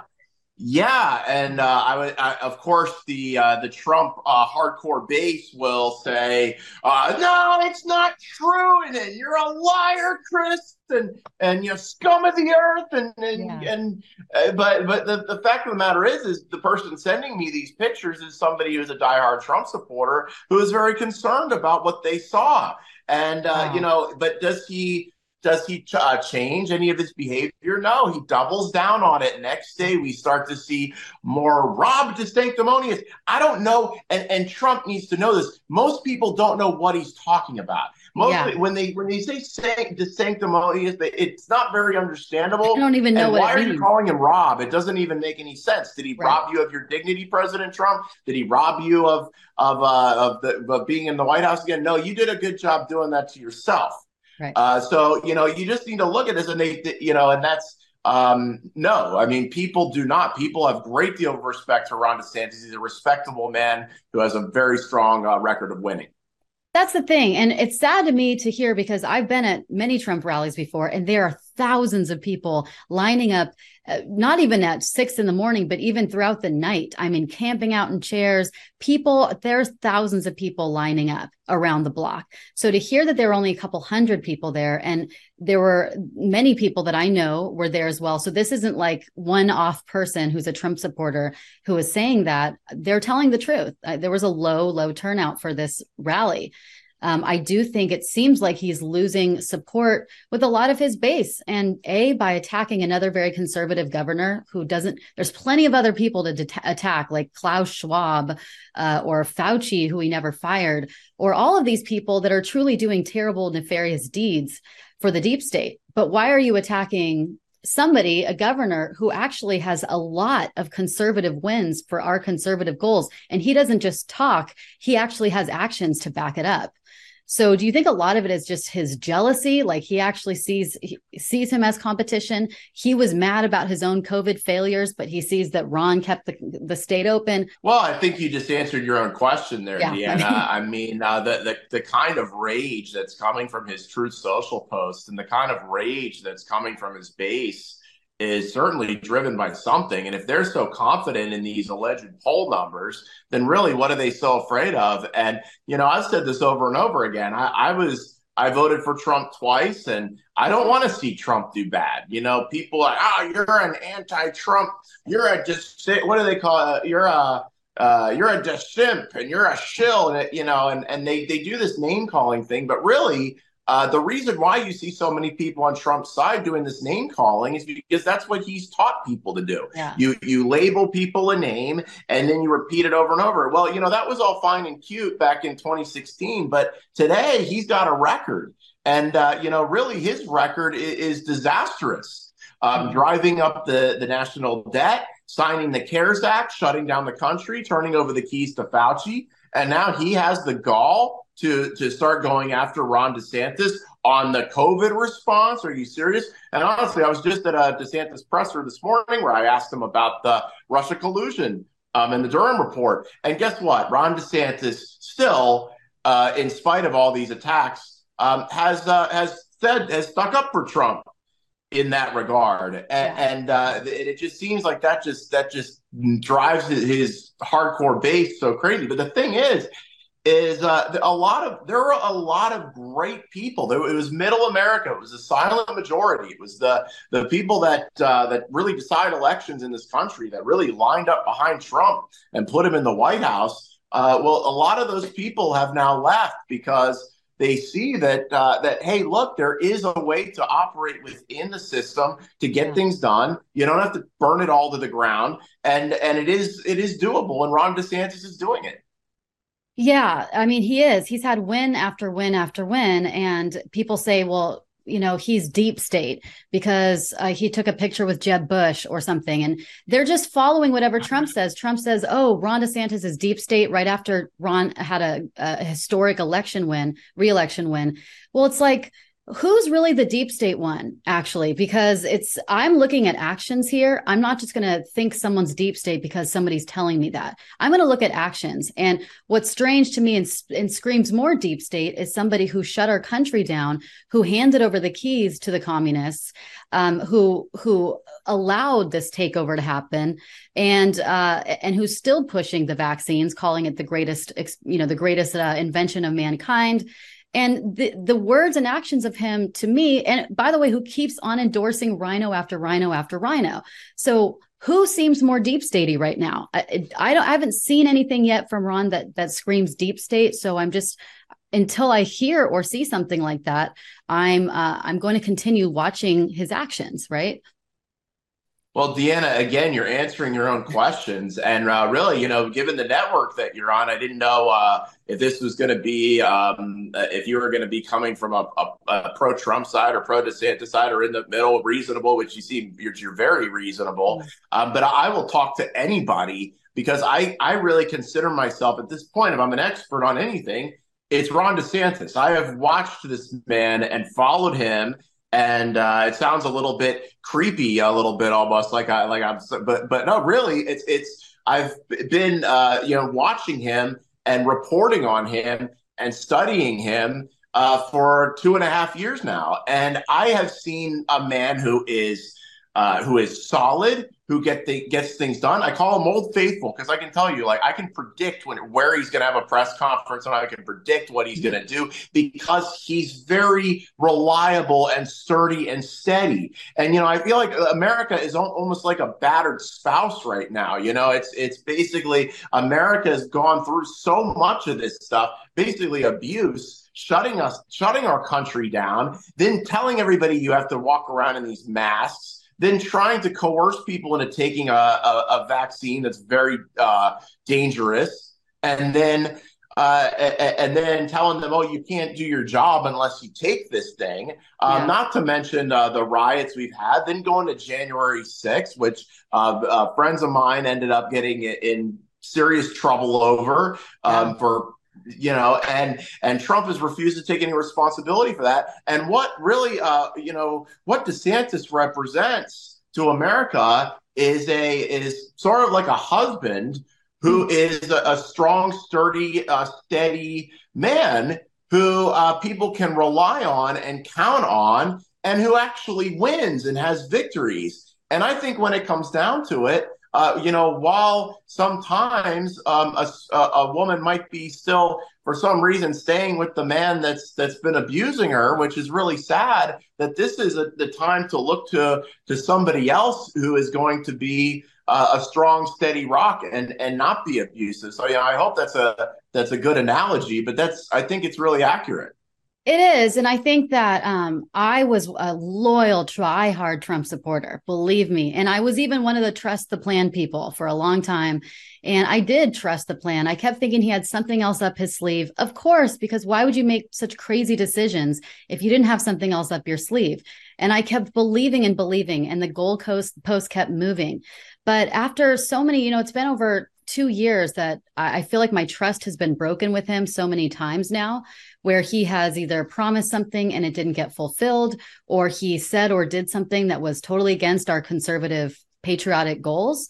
yeah, and uh, I would, I, of course, the uh, the Trump uh, hardcore base will say, uh, "No, it's not true, and, and you're a liar, Chris, and and you scum of the earth." And and, yeah. and uh, but but the, the fact of the matter is, is the person sending me these pictures is somebody who's a diehard Trump supporter who is very concerned about what they saw, and uh, wow. you know, but does he? Does he uh, change any of his behavior? No, he doubles down on it. Next day, we start to see more Rob DeSanctimonious. I don't know, and, and Trump needs to know this. Most people don't know what he's talking about. Mostly, yeah. when they when they say DeSanctimonious, it's not very understandable. I don't even know and what why it are means. You calling him Rob? It doesn't even make any sense. Did he right. rob you of your dignity, President Trump? Did he rob you of of uh, of, the, of being in the White House again? No, you did a good job doing that to yourself. Right. Uh, so, you know, you just need to look at this and they, you know, and that's, um, no, I mean, people do not. People have great deal of respect for Ron DeSantis. He's a respectable man who has a very strong uh, record of winning. That's the thing. And it's sad to me to hear because I've been at many Trump rallies before, and there are thousands of people lining up, uh, not even at six in the morning, but even throughout the night. I mean, camping out in chairs, people, there's thousands of people lining up around the block. So to hear that there were only a couple hundred people there, and there were many people that I know were there as well. So this isn't like one off person who's a Trump supporter who is saying that. They're telling the truth. Uh, there was a low, low turnout for this rally. Um, I do think it seems like he's losing support with a lot of his base. And A, by attacking another very conservative governor who doesn't, there's plenty of other people to det- attack, like Klaus Schwab uh, or Fauci, who he never fired, or all of these people that are truly doing terrible, nefarious deeds for the deep state. But why are you attacking somebody, a governor who actually has a lot of conservative wins for our conservative goals? And he doesn't just talk, he actually has actions to back it up. So do you think a lot of it is just his jealousy? Like he actually sees he sees him as competition. He was mad about his own COVID failures, but he sees that Ron kept the, the state open. Well, I think you just answered your own question there, Yeah, Deanna. I I mean, uh, the, the the kind of rage that's coming from his Truth Social post and the kind of rage that's coming from his base is certainly driven by something. And if they're so confident in these alleged poll numbers, then really what are they so afraid of? And, you know, I've said this over and over again. I, I was I voted for Trump twice, and I don't want to see Trump do bad. You know, people are like, oh, you're an anti-Trump. You're a just what do they call it? You're a uh, you're a desimp and you're a shill. And, it, you know, and, and they, they do this name calling thing. But really, Uh, the reason why you see so many people on Trump's side doing this name calling is because that's what he's taught people to do. Yeah. You you label people a name and then you repeat it over and over. Well, you know, that was all fine and cute back in twenty sixteen, but today he's got a record. And, uh, you know, really his record is, is disastrous. Um, mm-hmm. Driving up the, the national debt, signing the CARES Act, shutting down the country, turning over the keys to Fauci. And now he has the gall to to start going after Ron DeSantis on the COVID response. Are you serious? And honestly, I was just at a DeSantis presser this morning where I asked him about the Russia collusion um, and the Durham report. And guess what? Ron DeSantis still, uh, in spite of all these attacks, um, has uh, has said has stuck up for Trump in that regard. And, Yeah. and uh, it, it just seems like that just that just drives his, his hardcore base so crazy. But the thing is, is uh, a lot of there were a lot of great people. There, it was middle America. It was a silent majority. It was the the people that uh, that really decide elections in this country that really lined up behind Trump and put him in the White House. Uh, well, a lot of those people have now left because they see that uh, that hey, look, there is a way to operate within the system to get Yeah. things done. You don't have to burn it all to the ground, and and it is it is doable. And Ron DeSantis is doing it. Yeah, I mean, he is. He's had win after win after win. And people say, well, you know, he's deep state because uh, he took a picture with Jeb Bush or something. And they're just following whatever Trump says. Trump says, oh, Ron DeSantis is deep state right after Ron had a, a historic election win, re-election win. Well, it's like, who's really the deep state one, actually? Because it's, I'm looking at actions here. I'm not just going to think someone's deep state because somebody's telling me that. I'm going to look at actions. And what's strange to me and, and screams more deep state is somebody who shut our country down, who handed over the keys to the communists, um, who, who allowed this takeover to happen, and, uh, and who's still pushing the vaccines, calling it the greatest, you know, the greatest uh, invention of mankind. And the, the words and actions of him to me, and by the way, who keeps on endorsing rhino after rhino after rhino. So who seems more deep statey right now? I, I don't, I haven't seen anything yet from Ron that, that screams deep state. So I'm just, until I hear or see something like that, I'm, uh, I'm going to continue watching his actions, right? Well, Deanna, again, you're answering your own questions. And uh, really, you know, given the network that you're on, I didn't know uh, if this was going to be, um, if you were going to be coming from a, a, a pro-Trump side or pro-DeSantis side or in the middle, reasonable, which you seem, you're, you're very reasonable. Um, but I will talk to anybody because I, I really consider myself at this point, if I'm an expert on anything, it's Ron DeSantis. I have watched this man and followed him. And uh, it sounds a little bit creepy, a little bit almost like I like I'm, but but no, really, it's it's I've been uh, you know watching him and reporting on him and studying him uh, for two and a half years now, and I have seen a man who is uh, who is solid, who get the, gets things done. I call him Old Faithful because I can tell you, like, I can predict when where he's going to have a press conference, and I can predict what he's going to do because he's very reliable and sturdy and steady. And, you know, I feel like America is almost like a battered spouse right now. You know, it's it's basically America has gone through so much of this stuff, basically abuse, shutting us, shutting our country down, then telling everybody you have to walk around in these masks, then trying to coerce people into taking a, a, a vaccine that's very uh, dangerous, and then uh, and then telling them, oh, you can't do your job unless you take this thing. Um, yeah. Not to mention uh, the riots we've had. Then going to January sixth, which uh, uh, friends of mine ended up getting in serious trouble over um, yeah. for. You know, and and Trump has refused to take any responsibility for that. And what really, uh, you know, what DeSantis represents to America is a is sort of like a husband who is a, a strong, sturdy, uh, steady man who uh, people can rely on and count on, and who actually wins and has victories. And I think when it comes down to it, Uh, you know, while sometimes um, a, a woman might be still, for some reason, staying with the man that's that's been abusing her, which is really sad, that this is a, the time to look to to somebody else who is going to be uh, a strong, steady rock and and not be abusive. So, yeah, I hope that's a that's a good analogy, but that's I think it's really accurate. It is. And I think that um, I was a loyal, try-hard Trump supporter, believe me. And I was even one of the trust the plan people for a long time. And I did trust the plan. I kept thinking he had something else up his sleeve. Of course, because why would you make such crazy decisions if you didn't have something else up your sleeve? And I kept believing and believing, and the goalpost post kept moving. But after so many, you know, it's been over two years that I feel like my trust has been broken with him so many times now, where he has either promised something and it didn't get fulfilled, or he said or did something that was totally against our conservative patriotic goals.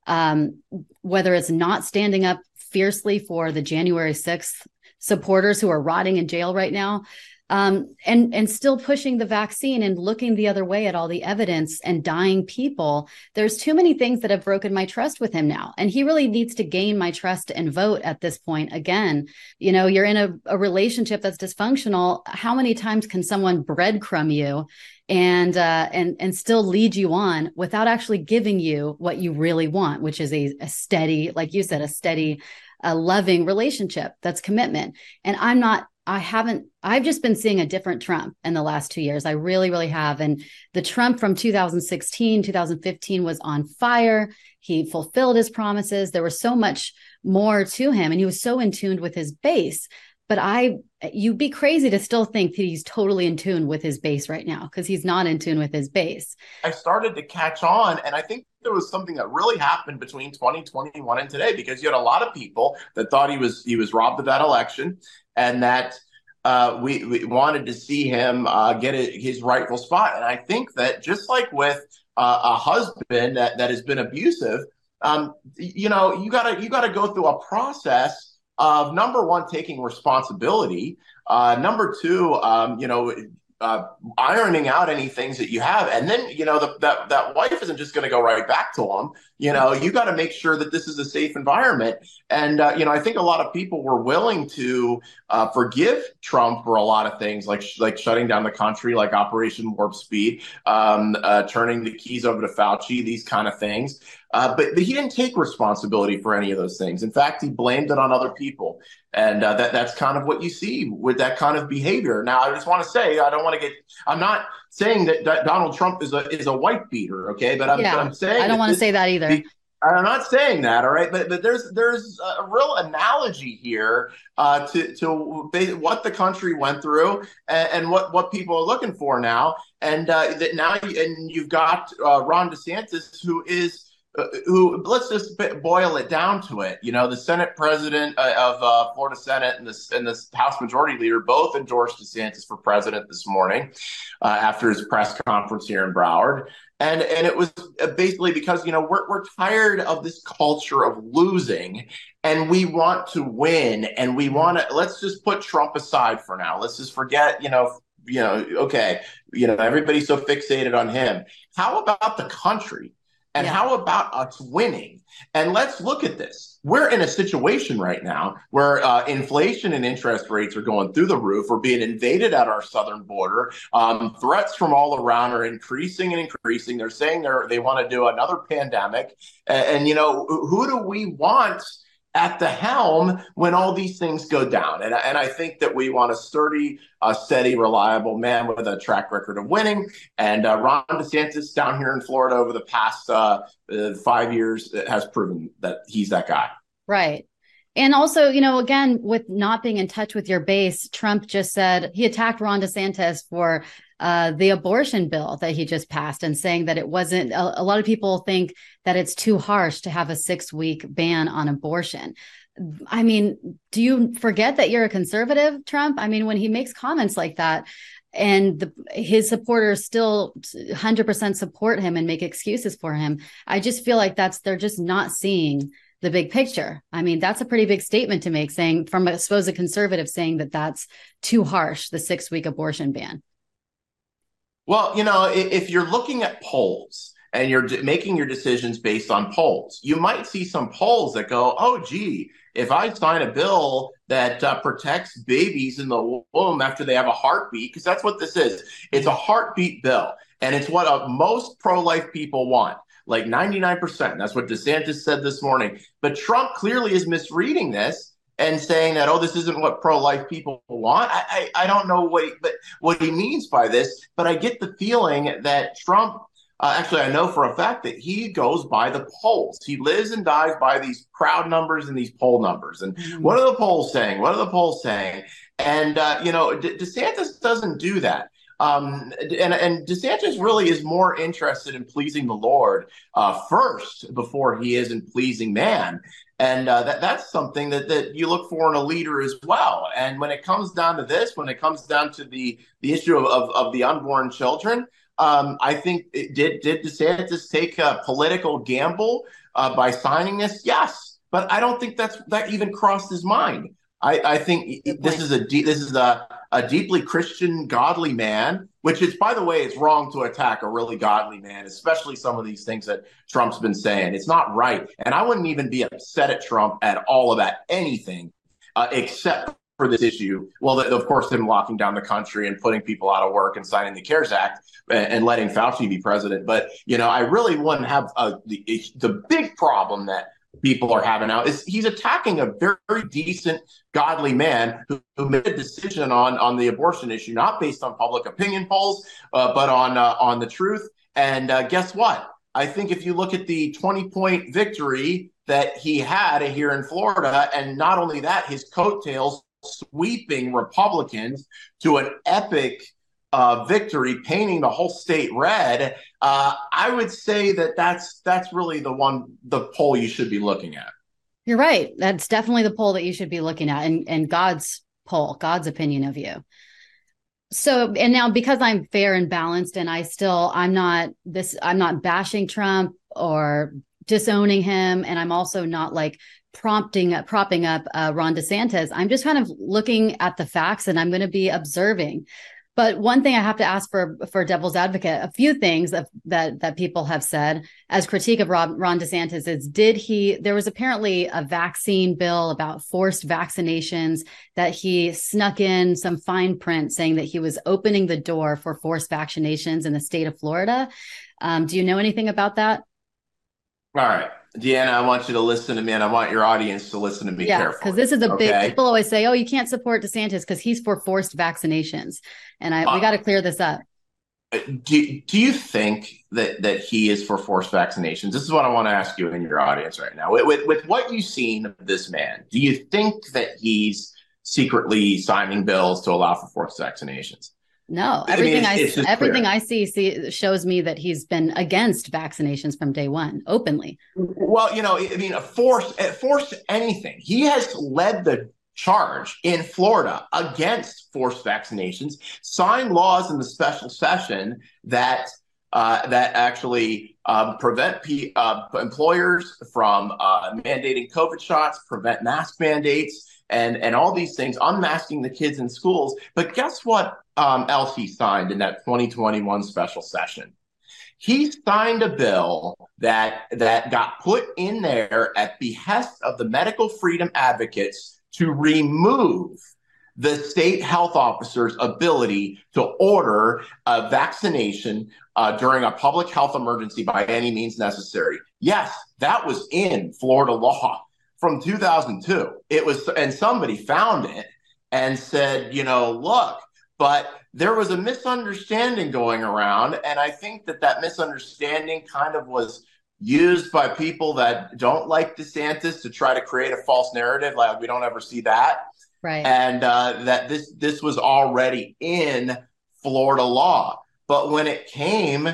Um, whether it's not standing up fiercely for the January sixth supporters who are rotting in jail right now, um, and, and still pushing the vaccine and looking the other way at all the evidence and dying people. There's too many things that have broken my trust with him now. And he really needs to gain my trust and vote at this point. Again, you know, you're in a, a relationship that's dysfunctional. How many times can someone breadcrumb you and, uh, and, and still lead you on without actually giving you what you really want, which is a, a steady, like you said, a steady, a loving relationship that's commitment. And I'm not, I haven't, I've just been seeing a different Trump in the last two years. I really, really have. And the Trump from two thousand sixteen, two thousand fifteen was on fire. He fulfilled his promises. There was so much more to him, and he was so in tune with his base. But I, you'd be crazy to still think that he's totally in tune with his base right now, because he's not in tune with his base. I started to catch on, and I think there was something that really happened between twenty twenty-one and today, because you had a lot of people that thought he was he was robbed of that election, and that uh, we, we wanted to see him uh, get a, his rightful spot. And I think that just like with uh, a husband that, that has been abusive, um, you know, you gotta you gotta go through a process of, number one, taking responsibility. Uh, number two, um, you know, uh, ironing out any things that you have. And then, you know, the, that, that wife isn't just going to go right back to him. You know, you got to make sure that this is a safe environment. And, uh, you know, I think a lot of people were willing to uh, forgive Trump for a lot of things, like sh- like shutting down the country, like Operation Warp Speed, um, uh, turning the keys over to Fauci, these kind of things. Uh, but, but he didn't take responsibility for any of those things. In fact, he blamed it on other people. And uh, that that's kind of what you see with that kind of behavior. Now, I just want to say, I don't want to get, I'm not saying that, that Donald Trump is a is a white beater, okay? But I'm, yeah, but I'm saying, I don't want to say that either. Be, I'm not saying that, all right? But but there's there's a real analogy here uh, to to what the country went through, and, and what what people are looking for now, and uh, that now and you've got uh, Ron DeSantis, who is. Uh, who let's just boil it down to it. You know, the Senate president uh, of uh, Florida Senate and the and the House Majority Leader both endorsed DeSantis for president this morning uh, after his press conference here in Broward, and and it was basically because, you know, we're we're tired of this culture of losing, and we want to win, and we want to. Let's just put Trump aside for now. Let's just forget. You know, you know, okay, you know, everybody's so fixated on him. How about the country? And Yeah. how about us winning? And let's look at this. We're in a situation right now where uh, inflation and interest rates are going through the roof. We're being invaded at our southern border. Um, threats from all around are increasing and increasing. They're saying they're, they want to do another pandemic. And, and, you know, who do we want at the helm when all these things go down? And, and I think that we want a sturdy, uh, steady, reliable man with a track record of winning. And uh, Ron DeSantis down here in Florida over the past uh, uh, five years has proven that he's that guy. Right. And also, you know, again, with not being in touch with your base, Trump just said he attacked Ron DeSantis for uh, the abortion bill that he just passed and saying that it wasn't, a, a lot of people think that it's too harsh to have a six week ban on abortion. I mean, do you forget that you're a conservative, Trump? I mean, when he makes comments like that, and the, his supporters still one hundred percent support him and make excuses for him, I just feel like that's, they're just not seeing the big picture. I mean, that's a pretty big statement to make, saying from, I suppose, a conservative saying that that's too harsh, the six week abortion ban. Well, you know, if you're looking at polls and you're making your decisions based on polls, you might see some polls that go, oh, gee, if I sign a bill that uh, protects babies in the womb after they have a heartbeat, because that's what this is. It's a heartbeat bill. And it's what uh, most pro-life people want. Like ninety-nine percent. That's what DeSantis said this morning. But Trump clearly is misreading this and saying that, oh, this isn't what pro-life people want. I, I, I don't know what he, but what he means by this, but I get the feeling that Trump, uh, actually, I know for a fact that he goes by the polls. He lives and dies by these crowd numbers and these poll numbers. And mm-hmm. what are the polls saying? What are the polls saying? And, uh, you know, De- DeSantis doesn't do that. Um, and, and DeSantis really is more interested in pleasing the Lord uh, first before he is in pleasing man. And uh, that that's something that, that you look for in a leader as well. And when it comes down to this, when it comes down to the, the issue of, of, of the unborn children, um, I think it did, did DeSantis take a political gamble uh, by signing this? Yes. But I don't think that's that even crossed his mind. I, I think this is a de- this is a, a deeply Christian, godly man, which is, by the way, it's wrong to attack a really godly man, especially some of these things that Trump's been saying. It's not right. And I wouldn't even be upset at Trump at all about anything uh, except for this issue. Well, the, of course, him locking down the country and putting people out of work and signing the CARES Act and, and letting Fauci be president. But, you know, I really wouldn't have uh, the, the big problem that people are having now is he's attacking a very, very decent, godly man who, who made a decision on, on the abortion issue, not based on public opinion polls, uh, but on uh, on the truth. And uh, guess what? I think if you look at the twenty-point victory that he had here in Florida, and not only that, his coattails sweeping Republicans to an epic Uh, victory, painting the whole state red, uh, I would say that that's that's really the one, the poll you should be looking at. You're right. That's definitely the poll that you should be looking at, and, and God's poll, God's opinion of you. So, and now because I'm fair and balanced, and I still, I'm not this, I'm not bashing Trump or disowning him, and I'm also not like prompting, propping up uh, Ron DeSantis. I'm just kind of looking at the facts, and I'm going to be observing. But one thing I have to ask for for devil's advocate, a few things that that, that people have said as critique of Ron, Ron DeSantis is, did he, there was apparently a vaccine bill about forced vaccinations that he snuck in some fine print saying that he was opening the door for forced vaccinations in the state of Florida. Um, do you know anything about that? All right. Deanna, I want you to listen to me, and I want your audience to listen to me yeah, carefully. Because this is a okay? big, people always say, oh, you can't support DeSantis because he's for forced vaccinations. And I, uh, we got to clear this up. Do, do you think that, that he is for forced vaccinations? This is what I want to ask you in your audience right now. With, with, with what you've seen of this man, do you think that he's secretly signing bills to allow for forced vaccinations? No, everything I, mean, it's, it's I everything clear. I see, see shows me that he's been against vaccinations from day one, openly. Well, you know, I mean, force force anything. He has led the charge in Florida against forced vaccinations, signed laws in the special session that uh, that actually um, prevent P- uh, employers from uh, mandating COVID shots, prevent mask mandates, and and all these things, unmasking the kids in schools. But guess what? Um, else he signed in that twenty twenty-one special session. He signed a bill that that got put in there at behest of the medical freedom advocates to remove the state health officer's ability to order a vaccination uh, during a public health emergency by any means necessary. Yes, that was in Florida law from two thousand two. It was, and somebody found it and said, you know, look, but there was a misunderstanding going around. And I think that that misunderstanding kind of was used by people that don't like DeSantis to try to create a false narrative. Like, we don't ever see that. Right. And uh, that this this was already in Florida law. But when it came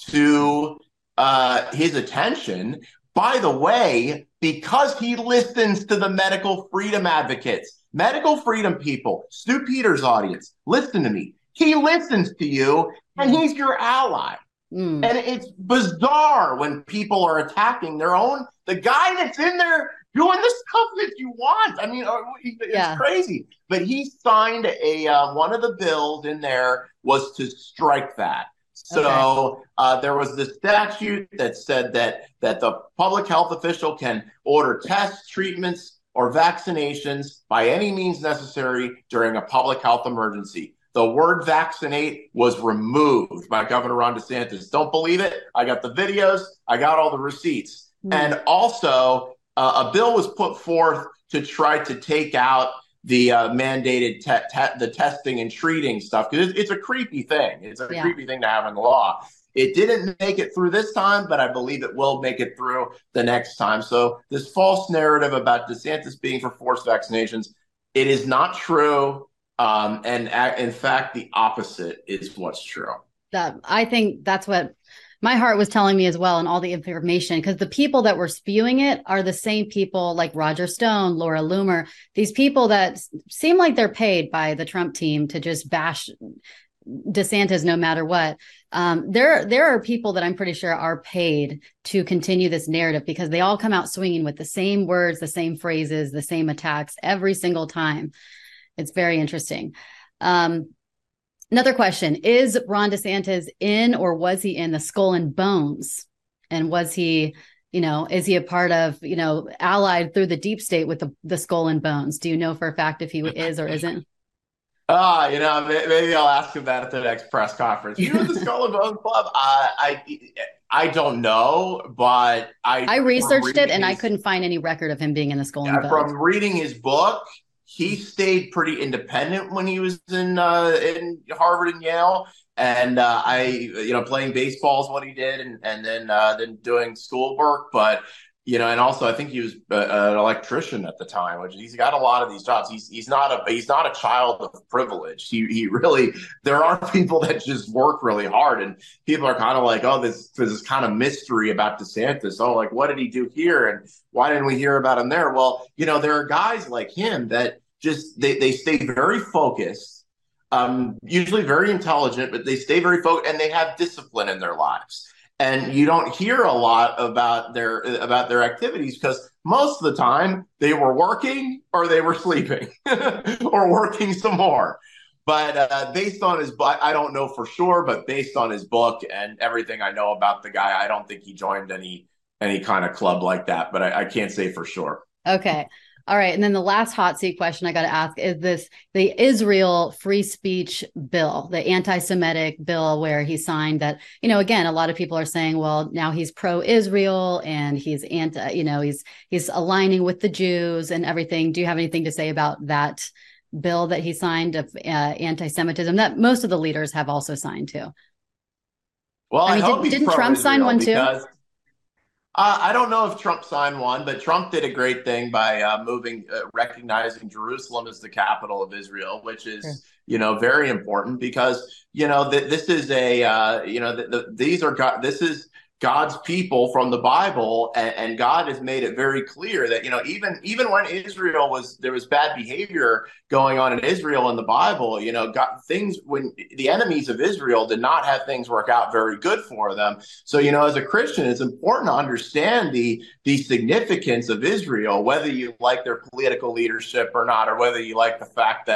to uh, his attention, by the way, because he listens to the medical freedom advocates, medical freedom people, Stu Peters' audience, listen to me. He listens to you, and he's your ally. Mm. And it's bizarre when people are attacking their own, the guy that's in there doing the stuff that you want. I mean, it's yeah. crazy. But he signed a uh, one of the bills in there was to strike that. So okay. uh, there was this statute that said that that the public health official can order tests, treatments, or vaccinations by any means necessary during a public health emergency. The word vaccinate was removed by Governor Ron DeSantis. Don't believe it? I got the videos. I got all the receipts. Mm. And also, uh, a bill was put forth to try to take out the uh, mandated te- te- the testing and treating stuff, because it's, it's a creepy thing. It's a yeah. creepy thing to have in the law. It didn't make it through this time, but I believe it will make it through the next time. So this false narrative about DeSantis being for forced vaccinations, it is not true. Um, and a- in fact, the opposite is what's true. That, I think that's what my heart was telling me as well, and all the information, because the people that were spewing it are the same people like Roger Stone, Laura Loomer, these people that seem like they're paid by the Trump team to just bash DeSantis no matter what. Um, there, there are people that I'm pretty sure are paid to continue this narrative, because they all come out swinging with the same words, the same phrases, the same attacks every single time. It's very interesting. Um, Another question, is Ron DeSantis in, or was he in the Skull and Bones? And was he, you know, is he a part of, you know, allied through the deep state with the, the Skull and Bones? Do you know for a fact if he is or isn't? Ah, uh, you know, maybe I'll ask him that at the next press conference. You know, the Skull and Bones Club? Uh, I I don't know, but I I researched it and his, I couldn't find any record of him being in the Skull yeah, and Bones. From reading his book, he stayed pretty independent when he was in uh, in Harvard and Yale, and uh, I, you know, playing baseball is what he did, and and then uh, then doing schoolwork. But you know, and also I think he was uh, an electrician at the time, which he's got a lot of these jobs. He's he's not a he's not a child of privilege. He he really, there are people that just work really hard, and people are kind of like, oh, this this kind of mystery about DeSantis. Oh, like, what did he do here, and why didn't we hear about him there? Well, you know, there are guys like him that just they they stay very focused, um, usually very intelligent, but they stay very focused, and they have discipline in their lives. And you don't hear a lot about their about their activities, because most of the time they were working or they were sleeping or working some more. But uh, based on his book, I don't know for sure, but based on his book and everything I know about the guy, I don't think he joined any any kind of club like that. But I, I can't say for sure. Okay. All right. And then the last hot seat question I got to ask is this, the Israel free speech bill, the anti-Semitic bill where he signed that, you know, again, a lot of people are saying, well, now he's pro-Israel and he's anti, you know, he's, he's aligning with the Jews and everything. Do you have anything to say about that bill that he signed of uh, anti-Semitism that most of the leaders have also signed too? Well, I, mean, I hope did, didn't Trump sign one because- too? Uh, I don't know if Trump signed one, but Trump did a great thing by uh, moving, uh, recognizing Jerusalem as the capital of Israel, which is, sure. you know, very important because, you know, th- this is a, uh, you know, th- th- these are God, this is God's people from the Bible, and, and God has made it very clear that, you know, even even when Israel was, there was bad behavior going on in Israel in the Bible, you know, God, things, when the enemies of Israel did not have things work out very good for them. So, you know, as a Christian, it's important to understand the the significance of Israel, whether you like their political leadership or not, or whether you like the fact that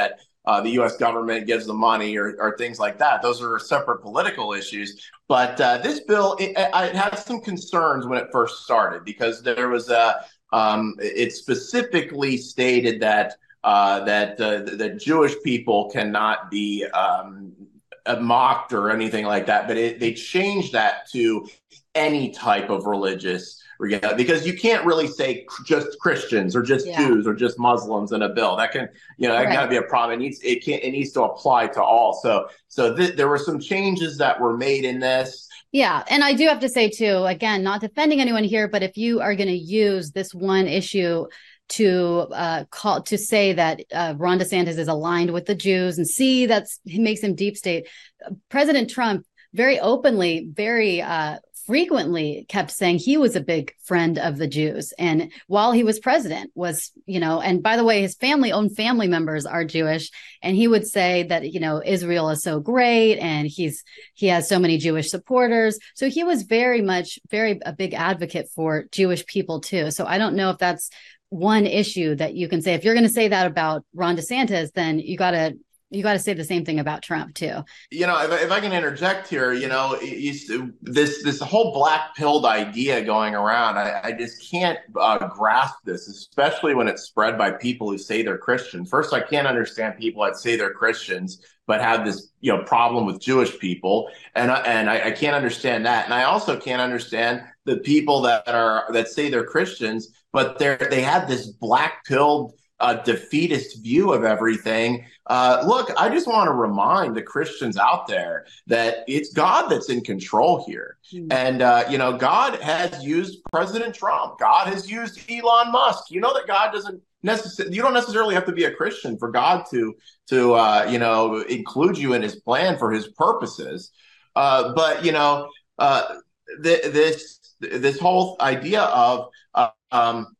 uh, the U S government gives them money or, or things like that. Those are separate political issues. But uh, this bill, it, it had some concerns when it first started because there was a, um, it specifically stated that uh, that uh, that Jewish people cannot be um, mocked or anything like that. But it, they changed that to any type of religious. Because you can't really say just Christians or just yeah. Jews or just Muslims in a bill. That can, you know, that right. got to be a problem. It needs it can it needs to apply to all. So so th- there were some changes that were made in this. Yeah, and I do have to say too, again, not defending anyone here, but if you are going to use this one issue to uh, call to say that uh, Ron DeSantis is aligned with the Jews and see that's it makes him deep state, President Trump very openly, very uh, frequently kept saying he was a big friend of the Jews. And while he was president was, you know, and by the way, his family own family members are Jewish. And he would say that, you know, Israel is so great. And he's, he has so many Jewish supporters. So he was very much, very a big advocate for Jewish people too. So I don't know if that's one issue that you can say, if you're going to say that about Ron DeSantis, then you got to You got to say the same thing about Trump, too. You know, if, if I can interject here, you know, you, this this whole black pilled idea going around, I, I just can't uh, grasp this, especially when it's spread by people who say they're Christian. First, I can't understand people that say they're Christians but have this, you know, problem with Jewish people, and I, and I, I can't understand that. And I also can't understand the people that are that say they're Christians, but they're they have this black pilled a defeatist view of everything. Uh, look, I just want to remind the Christians out there that it's God that's in control here. Mm. And, uh, you know, God has used President Trump. God has used Elon Musk. You know that God doesn't necessarily, you don't necessarily have to be a Christian for God to, to uh, you know, include you in his plan for his purposes. Uh, but, you know, uh, th- this, this whole idea of, uh, um,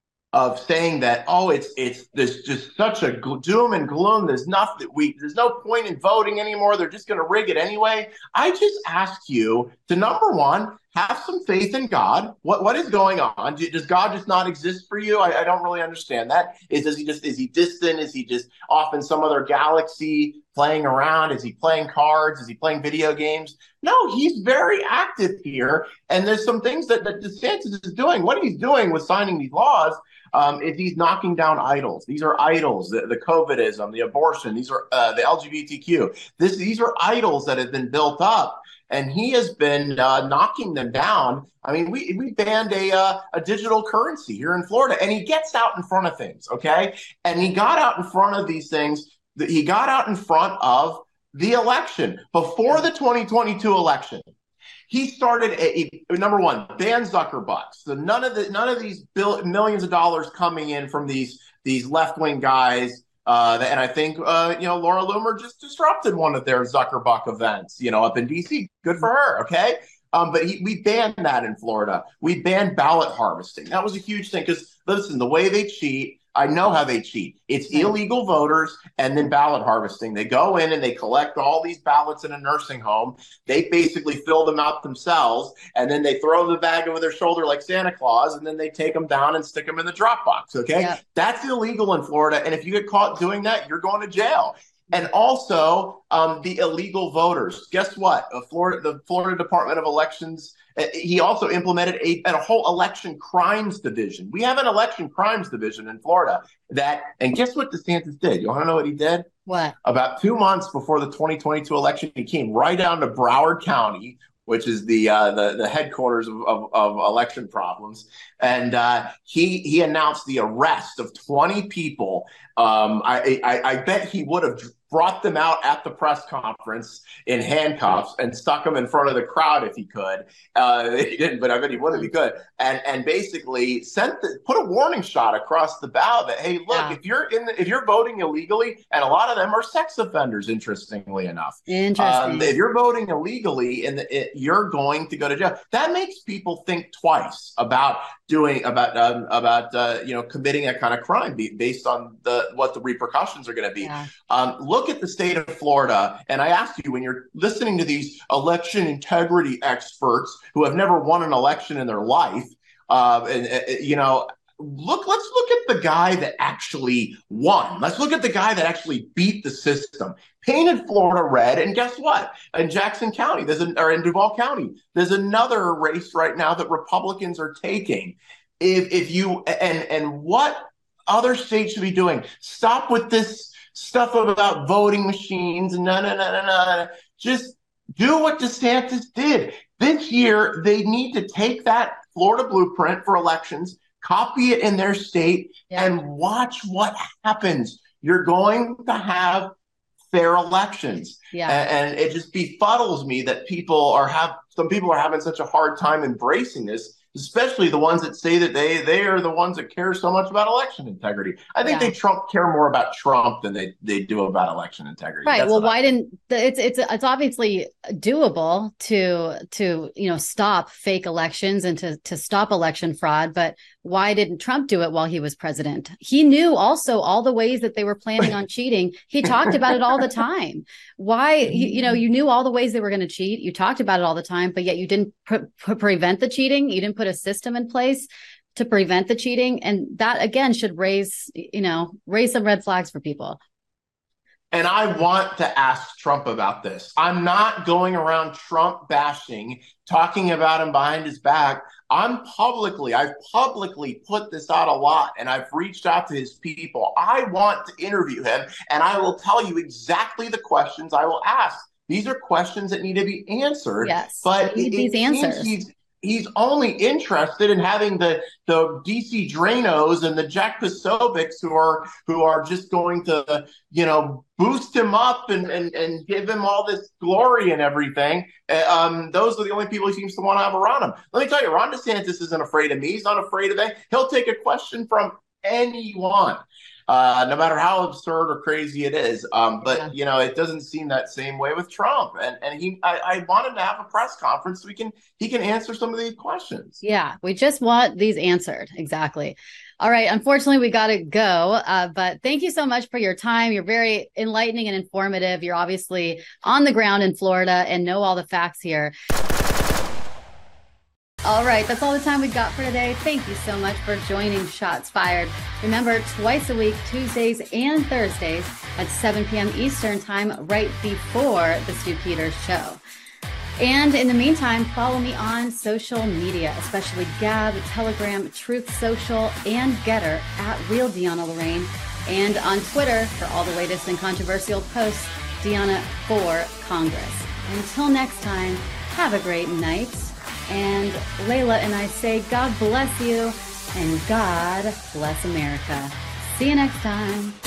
of saying that, oh, it's it's there's just such a doom and gloom. There's nothing we there's no point in voting anymore. They're just going to rig it anyway. I just ask you to, number one, have some faith in God. What what is going on? Does God just not exist for you? I, I don't really understand that. Is does he just is he distant? Is he just off in some other galaxy playing around? Is he playing cards? Is he playing video games? No, he's very active here. And there's some things that, that DeSantis is doing. What he's doing with signing these laws um, is he's knocking down idols. These are idols, the, the COVIDism, the abortion. These are uh, the L G B T Q. This, these are idols that have been built up. And he has been uh, knocking them down. I mean, we we banned a uh, a digital currency here in Florida, and he gets out in front of things, okay? And he got out in front of these things. He got out in front of the election before the twenty twenty-two election. He started a, a number one, ban Zuckerbucks. So none of the none of these bill, millions of dollars coming in from these these left wing guys. Uh, and I think, uh, you know, Laura Loomer just disrupted one of their Zuckerbuck events, you know, up in D C. Good for her. OK, um, but he, we banned that in Florida. We banned ballot harvesting. That was a huge thing because, listen, the way they cheat. I know how they cheat. It's illegal voters and then ballot harvesting. They go in and they collect all these ballots in a nursing home. They basically fill them out themselves, and then they throw the bag over their shoulder like Santa Claus, and then they take them down and stick them in the drop box, okay? Yeah. That's illegal in Florida, and if you get caught doing that, you're going to jail. And also um, the illegal voters. Guess what? Uh, Florida, the Florida Department of Elections, uh, he also implemented a, a whole election crimes division. We have an election crimes division in Florida that, and guess what DeSantis did? You want to know what he did? What? About two months before the twenty twenty-two election, he came right down to Broward County, which is the uh, the, the headquarters of, of, of election problems. And uh, he he announced the arrest of twenty people. Um, I, I, I bet he would have brought them out at the press conference in handcuffs and stuck them in front of the crowd if he could. Uh, he didn't, but I bet he would if he could. And and basically sent the, put a warning shot across the bow that, hey, look, yeah. if you're in the, if you're voting illegally, and a lot of them are sex offenders, interestingly enough. Interesting. Um, if you're voting illegally, and it, you're going to go to jail. That makes people think twice about doing about um, about uh, you know committing that kind of crime based on the what the repercussions are going to be. Yeah. Um, look at the state of Florida, and I ask you, when you're listening to these election integrity experts who have never won an election in their life, uh, and uh, you know, look, let's look at the guy that actually won. Let's look at the guy that actually beat the system, painted Florida red. And guess what? In Jackson County, there's an, or in Duval County, there's another race right now that Republicans are taking. If if you and and what other states should be doing? Stop with this stuff about voting machines and no, no, no, no, no. Just do what DeSantis did. This year, they need to take that Florida blueprint for elections, copy it in their state, yeah. and watch what happens. You're going to have fair elections. Yeah. And, and it just befuddles me that people are have some people are having such a hard time embracing this, especially the ones that say that they they are the ones that care so much about election integrity. I think yeah. they Trump care more about Trump than they, they do about election integrity. Right. That's well, why I didn't it's it's it's obviously doable to to you know stop fake elections and to to stop election fraud, but why didn't Trump do it while he was president? He knew also all the ways that they were planning on cheating. He talked about it all the time. Why you, you know you knew all the ways they were going to cheat. You talked about it all the time, but yet you didn't pre- pre- prevent the cheating. You didn't put a system in place to prevent the cheating, and that again should raise you know raise some red flags for people. And I want to ask Trump about this. I'm not going around Trump bashing, talking about him behind his back. I'm publicly, I've publicly put this out a lot, and I've reached out to his people. I want to interview him, and I will tell you exactly the questions I will ask. These are questions that need to be answered. Yes, but need it, these it answers. He's, he's only interested in having the the D C Dranos and the Jack Posobics who are who are just going to, you know, boost him up and, and, and give him all this glory and everything. Um, those are the only people he seems to want to have around him. Let me tell you, Ron DeSantis isn't afraid of me. He's not afraid of that. He'll take a question from anyone. Uh, no matter how absurd or crazy it is. Um, but, yeah. you know, it doesn't seem that same way with Trump. And and he, I, I want him to have a press conference so we can, he can answer some of these questions. Yeah, we just want these answered. Exactly. All right. Unfortunately, we got to go. Uh, but thank you so much for your time. You're very enlightening and informative. You're obviously on the ground in Florida and know all the facts here. All right, that's all the time we've got for today. Thank you so much for joining Shots Fired. Remember, twice a week, Tuesdays and Thursdays at seven p.m. Eastern time, right before the Stu Peters Show. And in the meantime, follow me on social media, especially Gab, Telegram, Truth Social, and Getter at Real Deanna Lorraine, and on Twitter for all the latest and controversial posts, Deanna for Congress. Until next time, have a great night. And Layla and I say, God bless you and God bless America. See you next time.